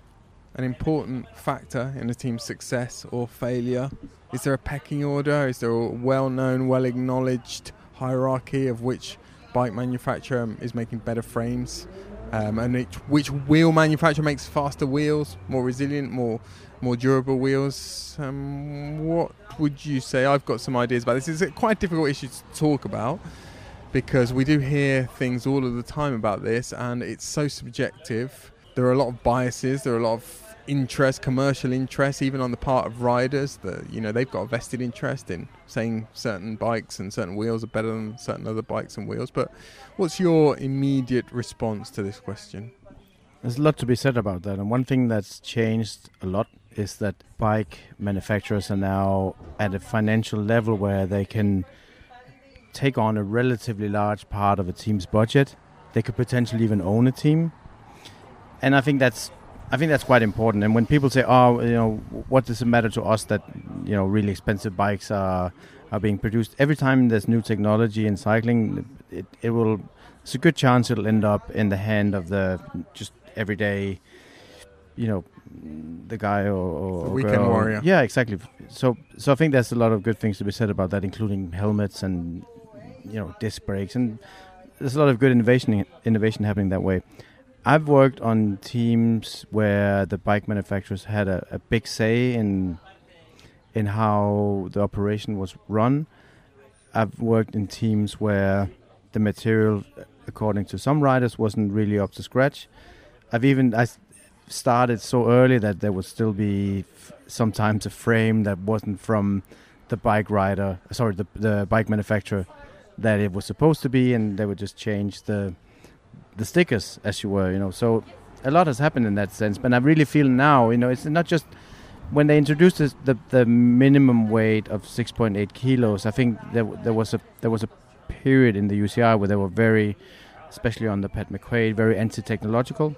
an important factor in a team's success or failure? Is there a pecking order? Is there a well-known, well-acknowledged hierarchy of which bike manufacturer is making better frames, um, and which, which wheel manufacturer makes faster wheels, more resilient, more more durable wheels? Um, what would you say? I've got some ideas about this. It's a quite difficult issue to talk about because we do hear things all of the time about this, and it's so subjective. There are a lot of biases. There are a lot of interest, commercial interest, even on the part of riders. That, you know, they've got a vested interest in saying certain bikes and certain wheels are better than certain other bikes and wheels. But what's your immediate response to this question? There's a lot to be said about that, and one thing that's changed a lot is that bike manufacturers are now at a financial level where they can take on a relatively large part of a team's budget. They could potentially even own a team, and I think that's I think that's quite important. And when people say, "Oh, you know, what does it matter to us that, you know, really expensive bikes are are being produced?" Every time there's new technology in cycling, it it will. It's a good chance it'll end up in the hand of the just everyday, you know, the guy or, or the weekend girl. warrior. Yeah, exactly. So so I think there's a lot of good things to be said about that, including helmets and, you know, disc brakes, and there's a lot of good innovation innovation happening that way. I've worked on teams where the bike manufacturers had a, a big say in in how the operation was run. I've worked in teams where the material, according to some riders, wasn't really up to scratch. I've even I started so early that there would still be f- sometimes a frame that wasn't from the bike rider, sorry, the the bike manufacturer that it was supposed to be, and they would just change the the stickers, as you were, you know. So a lot has happened in that sense. But I really feel now, you know, it's not just when they introduced this, the the minimum weight of six point eight kilos. I think there there was a there was a period in the U C I where they were very, especially on the Pat McQuaid, very anti-technological,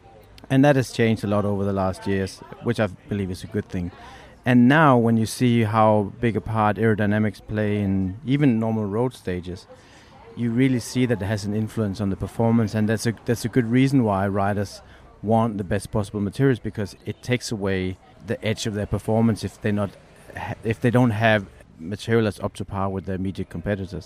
and that has changed a lot over the last years, which I believe is a good thing. And now, when you see how big a part aerodynamics play in even normal road stages, you really see that it has an influence on the performance, and that's a that's a good reason why riders want the best possible materials, because it takes away the edge of their performance if they not ha- if they don't have material that's up to par with their immediate competitors.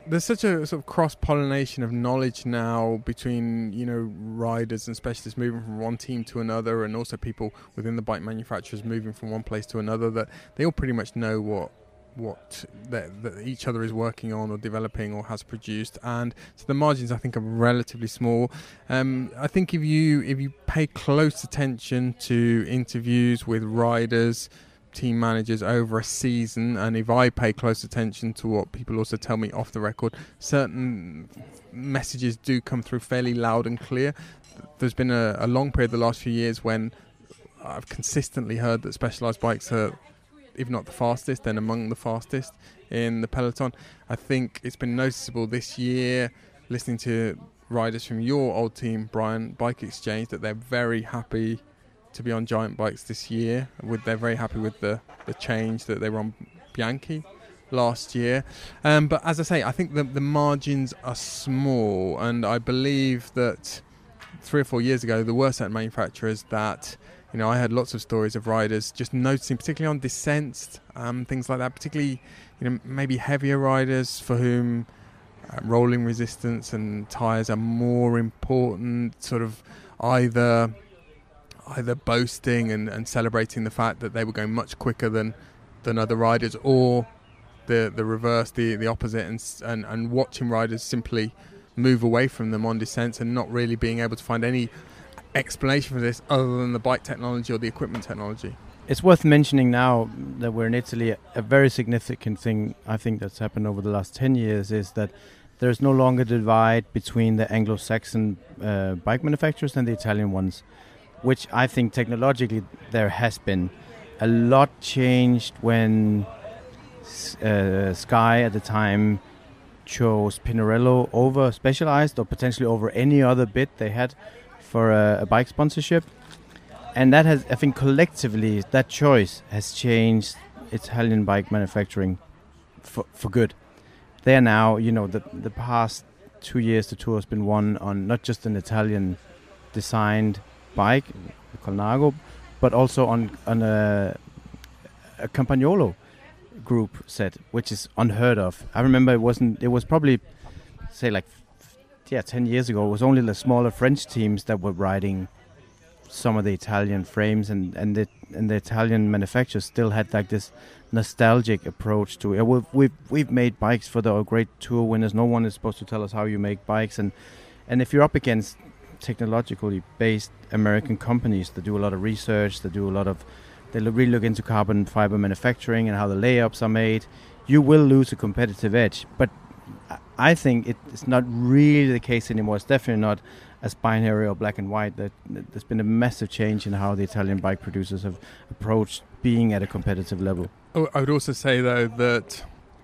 there's such a sort of cross-pollination of knowledge now between, you know, riders and specialists moving from one team to another, and also people within the bike manufacturers moving from one place to another, that they all pretty much know what what that, that each other is working on or developing or has produced, and so the margins I think are relatively small. Um, I think if you if you pay close attention to interviews with riders, team managers over a season, and if I pay close attention to what people also tell me off the record, certain messages do come through fairly loud and clear. There's been a, a long period the last few years when I've consistently heard that Specialized bikes are, if not the fastest, then among the fastest in the peloton. I think it's been noticeable this year, listening to riders from your old team, Brian, Bike Exchange, that they're very happy to be on Giant bikes this year. With they're very happy with the, the change that they were on Bianchi last year. Um, but as I say, I think the, the margins are small, and I believe that three or four years ago there were certain manufacturers that, you know, I heard lots of stories of riders just noticing, particularly on descents, um, things like that, particularly, you know, maybe heavier riders for whom uh, rolling resistance and tyres are more important, sort of either either boasting and, and celebrating the fact that they were going much quicker than, than other riders, or the the reverse, the, the opposite, and, and and watching riders simply move away from them on descents and not really being able to find any explanation for this other than the bike technology or the equipment technology. It's worth mentioning now that we're in Italy. A very significant thing I think that's happened over the last ten years is that there's no longer a divide between the Anglo-Saxon uh, bike manufacturers and the Italian ones, which I think technologically there has been. A lot changed when uh, Sky at the time chose Pinarello over Specialized, or potentially over any other bid they had for a, a bike sponsorship. And that has, I think collectively, that choice has changed Italian bike manufacturing for, for good. They are now, you know, the, the past two years the tour has been won on not just an Italian designed bike, the Colnago, but also on on a, a Campagnolo group set, which is unheard of. I remember it wasn't. It was probably, say, like, yeah, ten years ago. It was only the smaller French teams that were riding some of the Italian frames, and and the and the Italian manufacturers still had like this nostalgic approach to it. We've we've, we've made bikes for the great tour winners. No one is supposed to tell us how you make bikes, and and if you're up against technologically based American companies that do a lot of research, that do a lot of, they really look into carbon fiber manufacturing and how the layups are made, you will lose a competitive edge. But I think it's not really the case anymore. It's definitely not as binary or black and white. That there's been a massive change in how the Italian bike producers have approached being at a competitive level. Oh, I would also say though that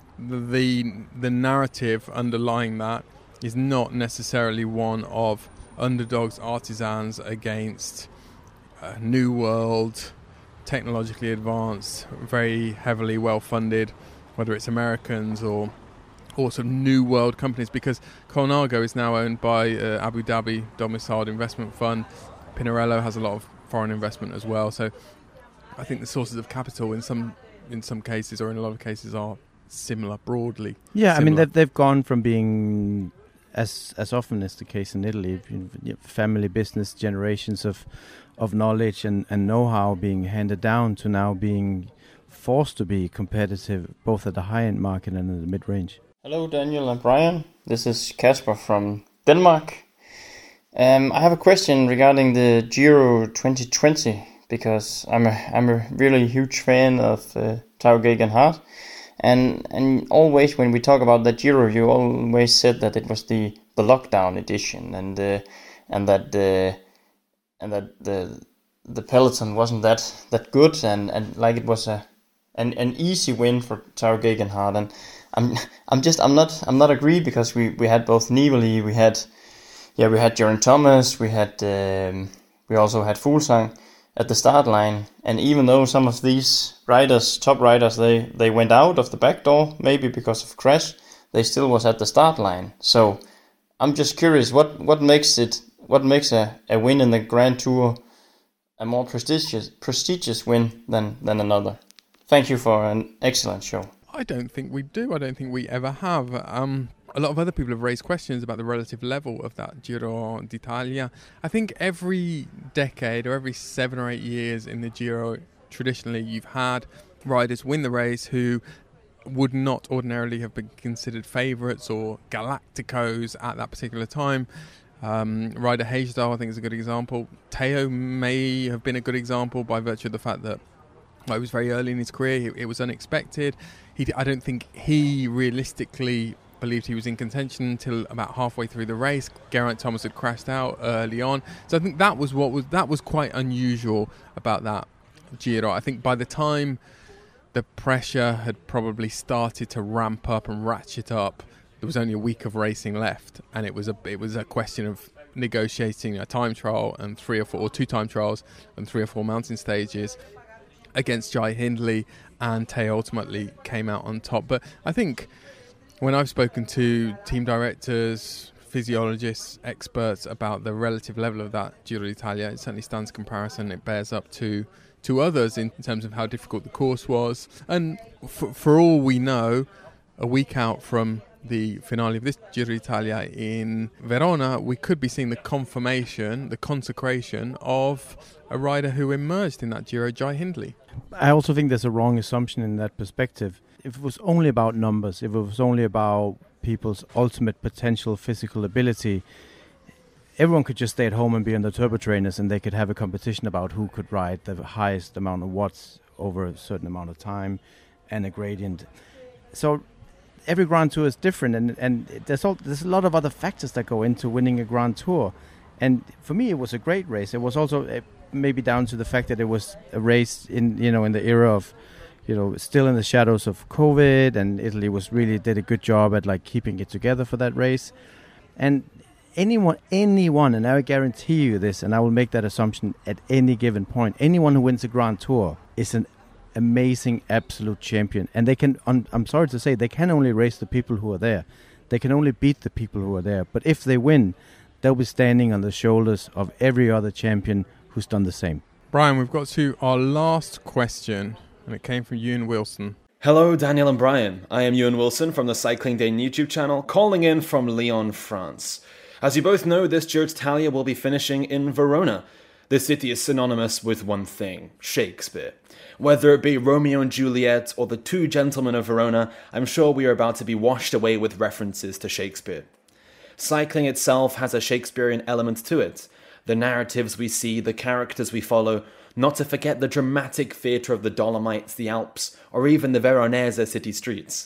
the the narrative underlying that is not necessarily one of underdogs, artisans against uh, new world, technologically advanced, very heavily well-funded, whether it's Americans or or sort of new world companies, because Colnago is now owned by uh, Abu Dhabi domiciled investment fund. Pinarello has a lot of foreign investment as well. So I think the sources of capital in some in some cases, or in a lot of cases, are similar broadly. Yeah, similar. I mean they've they've gone from being, as as often is the case in Italy, family business, generations of of knowledge and, and know-how being handed down, to now being forced to be competitive both at the high-end market and in the mid-range. Hello, Daniel and Brian. This is Kasper from Denmark. Um, I have a question regarding the Giro twenty twenty, because I'm a I'm a really huge fan of uh, Tao Geoghegan Hart. And and always when we talk about the Giro, you always said that it was the, the lockdown edition, and uh, and that the and that the the peloton wasn't that, that good, and, and like it was a an, an easy win for Tao Geoghegan Hart. And I'm I'm just I'm not I'm not agree, because we, we had both Nibali, we had yeah we had Geraint Thomas, we had um, we also had Fuglsang at the start line, and even though some of these riders, top riders, they, they went out of the back door, maybe because of crash, they still was at the start line. So I'm just curious, what, what makes it, what makes a, a win in the Grand Tour a more prestigious prestigious win than, than another? Thank you for an excellent show. I don't think we do. I don't think we ever have. Um, a lot of other people have raised questions about the relative level of that Giro d'Italia. I think every decade or every seven or eight years in the Giro, traditionally you've had riders win the race who would not ordinarily have been considered favourites or galacticos at that particular time. Um, Ryder Hagedal, I think, is a good example. Teo may have been a good example by virtue of the fact that well, it was very early in his career. It, it was unexpected. He, I don't think he realistically believed he was in contention until about halfway through the race. Geraint Thomas had crashed out early on, so I think that was what was that was quite unusual about that Giro. I think by the time the pressure had probably started to ramp up and ratchet up, there was only a week of racing left, and it was a it was a question of negotiating a time trial and three or four, or two time trials and three or four mountain stages against Jai Hindley, and Tay ultimately came out on top. But I think when I've spoken to team directors, physiologists, experts about the relative level of that Giro d'Italia, it certainly stands comparison. It bears up to to others in terms of how difficult the course was. And for, for all we know, a week out from the finale of this Giro d'Italia in Verona, we could be seeing the confirmation, the consecration of a rider who emerged in that Giro, Jai Hindley. I also think there's a wrong assumption in that perspective. If it was only about numbers, if it was only about people's ultimate potential physical ability, everyone could just stay at home and be on the turbo trainers, and they could have a competition about who could ride the highest amount of watts over a certain amount of time and a gradient. So every Grand Tour is different, and, and there's all, there's a lot of other factors that go into winning a Grand Tour. And for me, it was a great race. It was also uh, maybe down to the fact that it was a race in you know in the era of you know still in the shadows of COVID, and Italy was really did a good job at like keeping it together for that race. And anyone, anyone, and I guarantee you this, and I will make that assumption at any given point, anyone who wins a Grand Tour is an amazing absolute champion, and they can un, I'm sorry to say they can only race the people who are there. They can only beat the people who are there, but if they win, they'll be standing on the shoulders of every other champion who's done the same. Brian, we've got to our last question, and it came from Ewan Wilson. Hello, Daniel and Brian. I am Ewan Wilson from the Cycling Dane YouTube channel, calling in from Lyon, France. As you both know, this Giro d'Italia will be finishing in Verona. The city is synonymous with one thing: Shakespeare. Whether it be Romeo and Juliet or the Two Gentlemen of Verona, I'm sure we are about to be washed away with references to Shakespeare. Cycling itself has a Shakespearean element to it. The narratives we see, the characters we follow, not to forget the dramatic theatre of the Dolomites, the Alps, or even the Veronese city streets.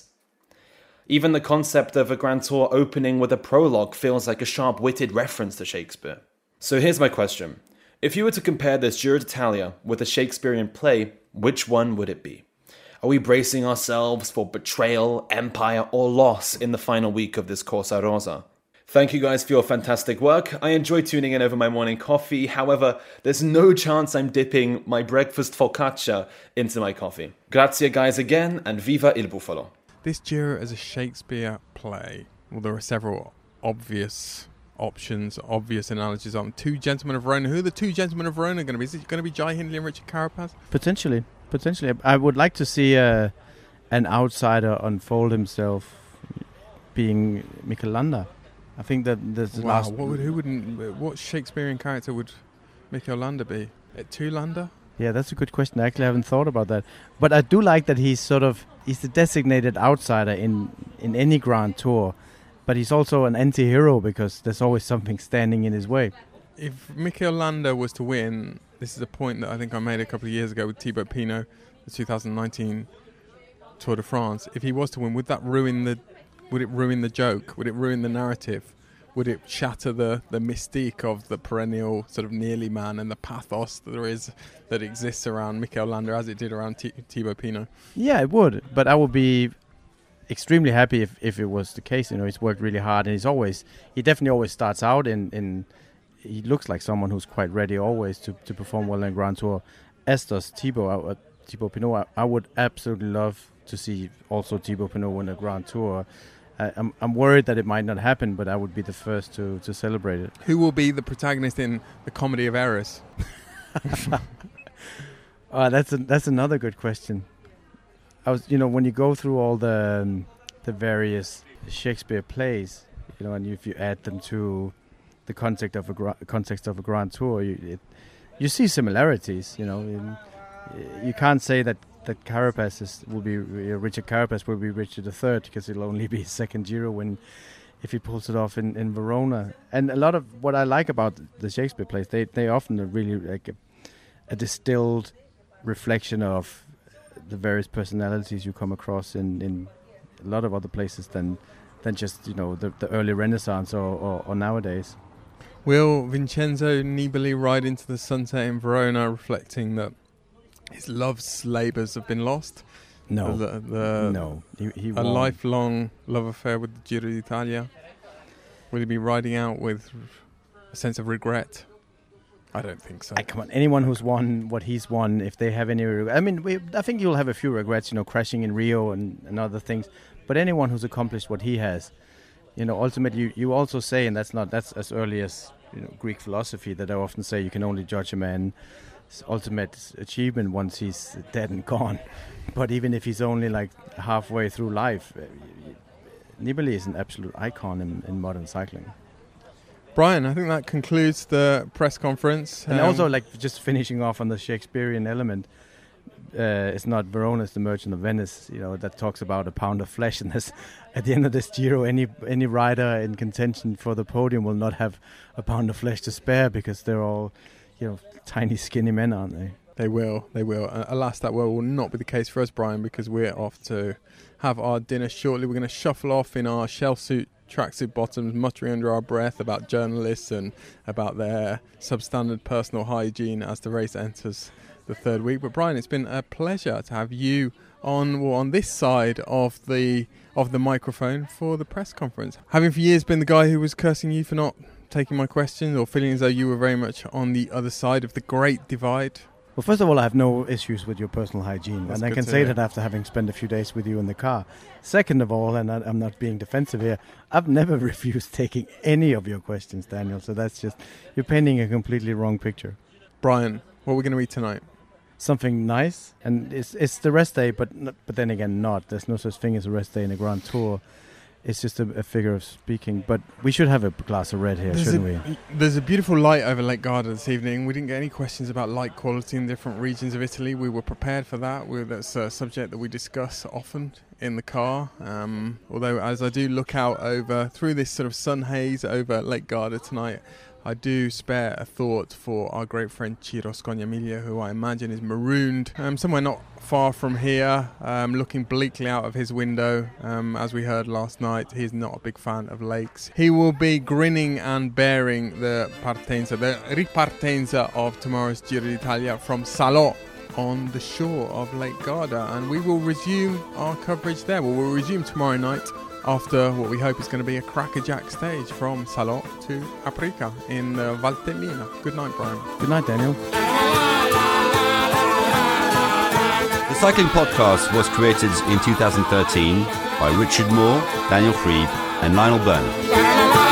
Even the concept of a Grand Tour opening with a prologue feels like a sharp-witted reference to Shakespeare. So here's my question. If you were to compare this Giro d'Italia with a Shakespearean play, which one would it be? Are we bracing ourselves for betrayal, empire, or loss in the final week of this Corsa Rosa? Thank you guys for your fantastic work. I enjoy tuning in over my morning coffee. However, there's no chance I'm dipping my breakfast focaccia into my coffee. Grazie guys again, and viva il Buffalo. This Giro as a Shakespeare play, well, there are several obvious options, obvious analogies on Two Gentlemen of Verona. Who are the Two Gentlemen of Verona going to be? Is it going to be Jai Hindley and Richard Carapaz? Potentially, potentially. I would like to see uh, an outsider unfold himself, being Mikel Landa. I think that there's wow. last. What would who wouldn't? What Shakespearean character would Mikel Landa be? Two Landa? Yeah, that's a good question. I actually haven't thought about that, but I do like that he's sort of he's the designated outsider in in any Grand Tour. But he's also an anti-hero because there's always something standing in his way. If Mikel Landa was to win, this is a point that I think I made a couple of years ago with Thibaut Pinot, the two thousand nineteen Tour de France. If he was to win, would that ruin the, would it ruin the joke? Would it ruin the narrative? Would it shatter the, the mystique of the perennial sort of nearly man and the pathos that there is, that exists around Mikel Landa as it did around T- Thibaut Pinot? Yeah, it would. But I would be extremely happy if, if it was the case. You know, he's worked really hard, and he's always he definitely always starts out in, in he looks like someone who's quite ready always to, to perform well in Grand Tour, as does Thibaut, uh, Thibaut Pinot. I, I would absolutely love to see also Thibaut Pinot win a Grand Tour. Uh, I'm I'm worried that it might not happen, but I would be the first to, to celebrate it. Who will be the protagonist in The Comedy of Errors? uh, that's a, that's another good question. I was, you know, when you go through all the um, the various Shakespeare plays, you know, and if you add them to the context of a gra- context of a Grand Tour, you it, you see similarities. You know, in, you can't say that that Carapaz is, will be uh, Richard Carapaz will be Richard the Third because it'll only be his second Giro when if he pulls it off in, in Verona. And a lot of what I like about the Shakespeare plays, they they often are really like a, a distilled reflection of the various personalities you come across in, in a lot of other places than than just, you know, the, the early Renaissance or, or, or nowadays. Will Vincenzo Nibali ride into the sunset in Verona reflecting that his love's labours have been lost? No. The, the, no. He, he a won't. lifelong love affair with the Giro d'Italia? Will he be riding out with a sense of regret? I don't think so. I, come on, anyone who's won what he's won, if they have any regret, I mean, we, I think you'll have a few regrets, you know, crashing in Rio and, and other things. But anyone who's accomplished what he has, you know, ultimately, you, you also say, and that's not that's as early as, you know, Greek philosophy, that I often say you can only judge a man's ultimate achievement once he's dead and gone. But even if he's only like halfway through life, uh, Nibali is an absolute icon in, in modern cycling. Brian, I think that concludes the press conference. And um, also, like, just finishing off on the Shakespearean element, uh, it's not Verona, it's the Merchant of Venice, you know, that talks about a pound of flesh. And this, at the end of this Giro, any any rider in contention for the podium will not have a pound of flesh to spare because they're all, you know, tiny, skinny men, aren't they? They will, they will. Uh, alas, that will not be the case for us, Brian, because we're off to have our dinner shortly. We're going to shuffle off in our shell suit, tracksuit bottoms, muttering under our breath about journalists and about their substandard personal hygiene as the race enters the third week. But Brian, it's been a pleasure to have you on well, on this side of the of the microphone for the press conference. Having for years been the guy who was cursing you for not taking my questions or feeling as though you were very much on the other side of the great divide. Well, first of all, I have no issues with your personal hygiene, That's and I can say hear. that after having spent a few days with you in the car. Second of all, and I, I'm not being defensive here, I've never refused taking any of your questions, Daniel, so that's just, you're painting a completely wrong picture. Brian, what are we going to eat tonight? Something nice, and it's it's the rest day, but not, but then again not. There's no such thing as a rest day in a Grand Tour. It's just a, a figure of speaking, but we should have a glass of red here, there's shouldn't a, we? There's a beautiful light over Lake Garda this evening. We didn't get any questions about light quality in different regions of Italy. We were prepared for that. We're, that's a subject that we discuss often in the car. Um, although as I do look out over, through this sort of sun haze over Lake Garda tonight, I do spare a thought for our great friend Ciro Scognamilia, who I imagine is marooned um, somewhere not far from here, um, looking bleakly out of his window. Um, as we heard last night, he's not a big fan of lakes. He will be grinning and bearing the partenza, the ripartenza of tomorrow's Giro d'Italia from Salò on the shore of Lake Garda, and we will resume our coverage there. Well, we'll resume tomorrow night after what we hope is going to be a crackerjack stage from Salò to Aprica in uh, Valtellina. Good night, Brian. Good night, Daniel. The Cycling Podcast was created in two thousand thirteen by Richard Moore, Daniel Friebe and Lionel Byrne.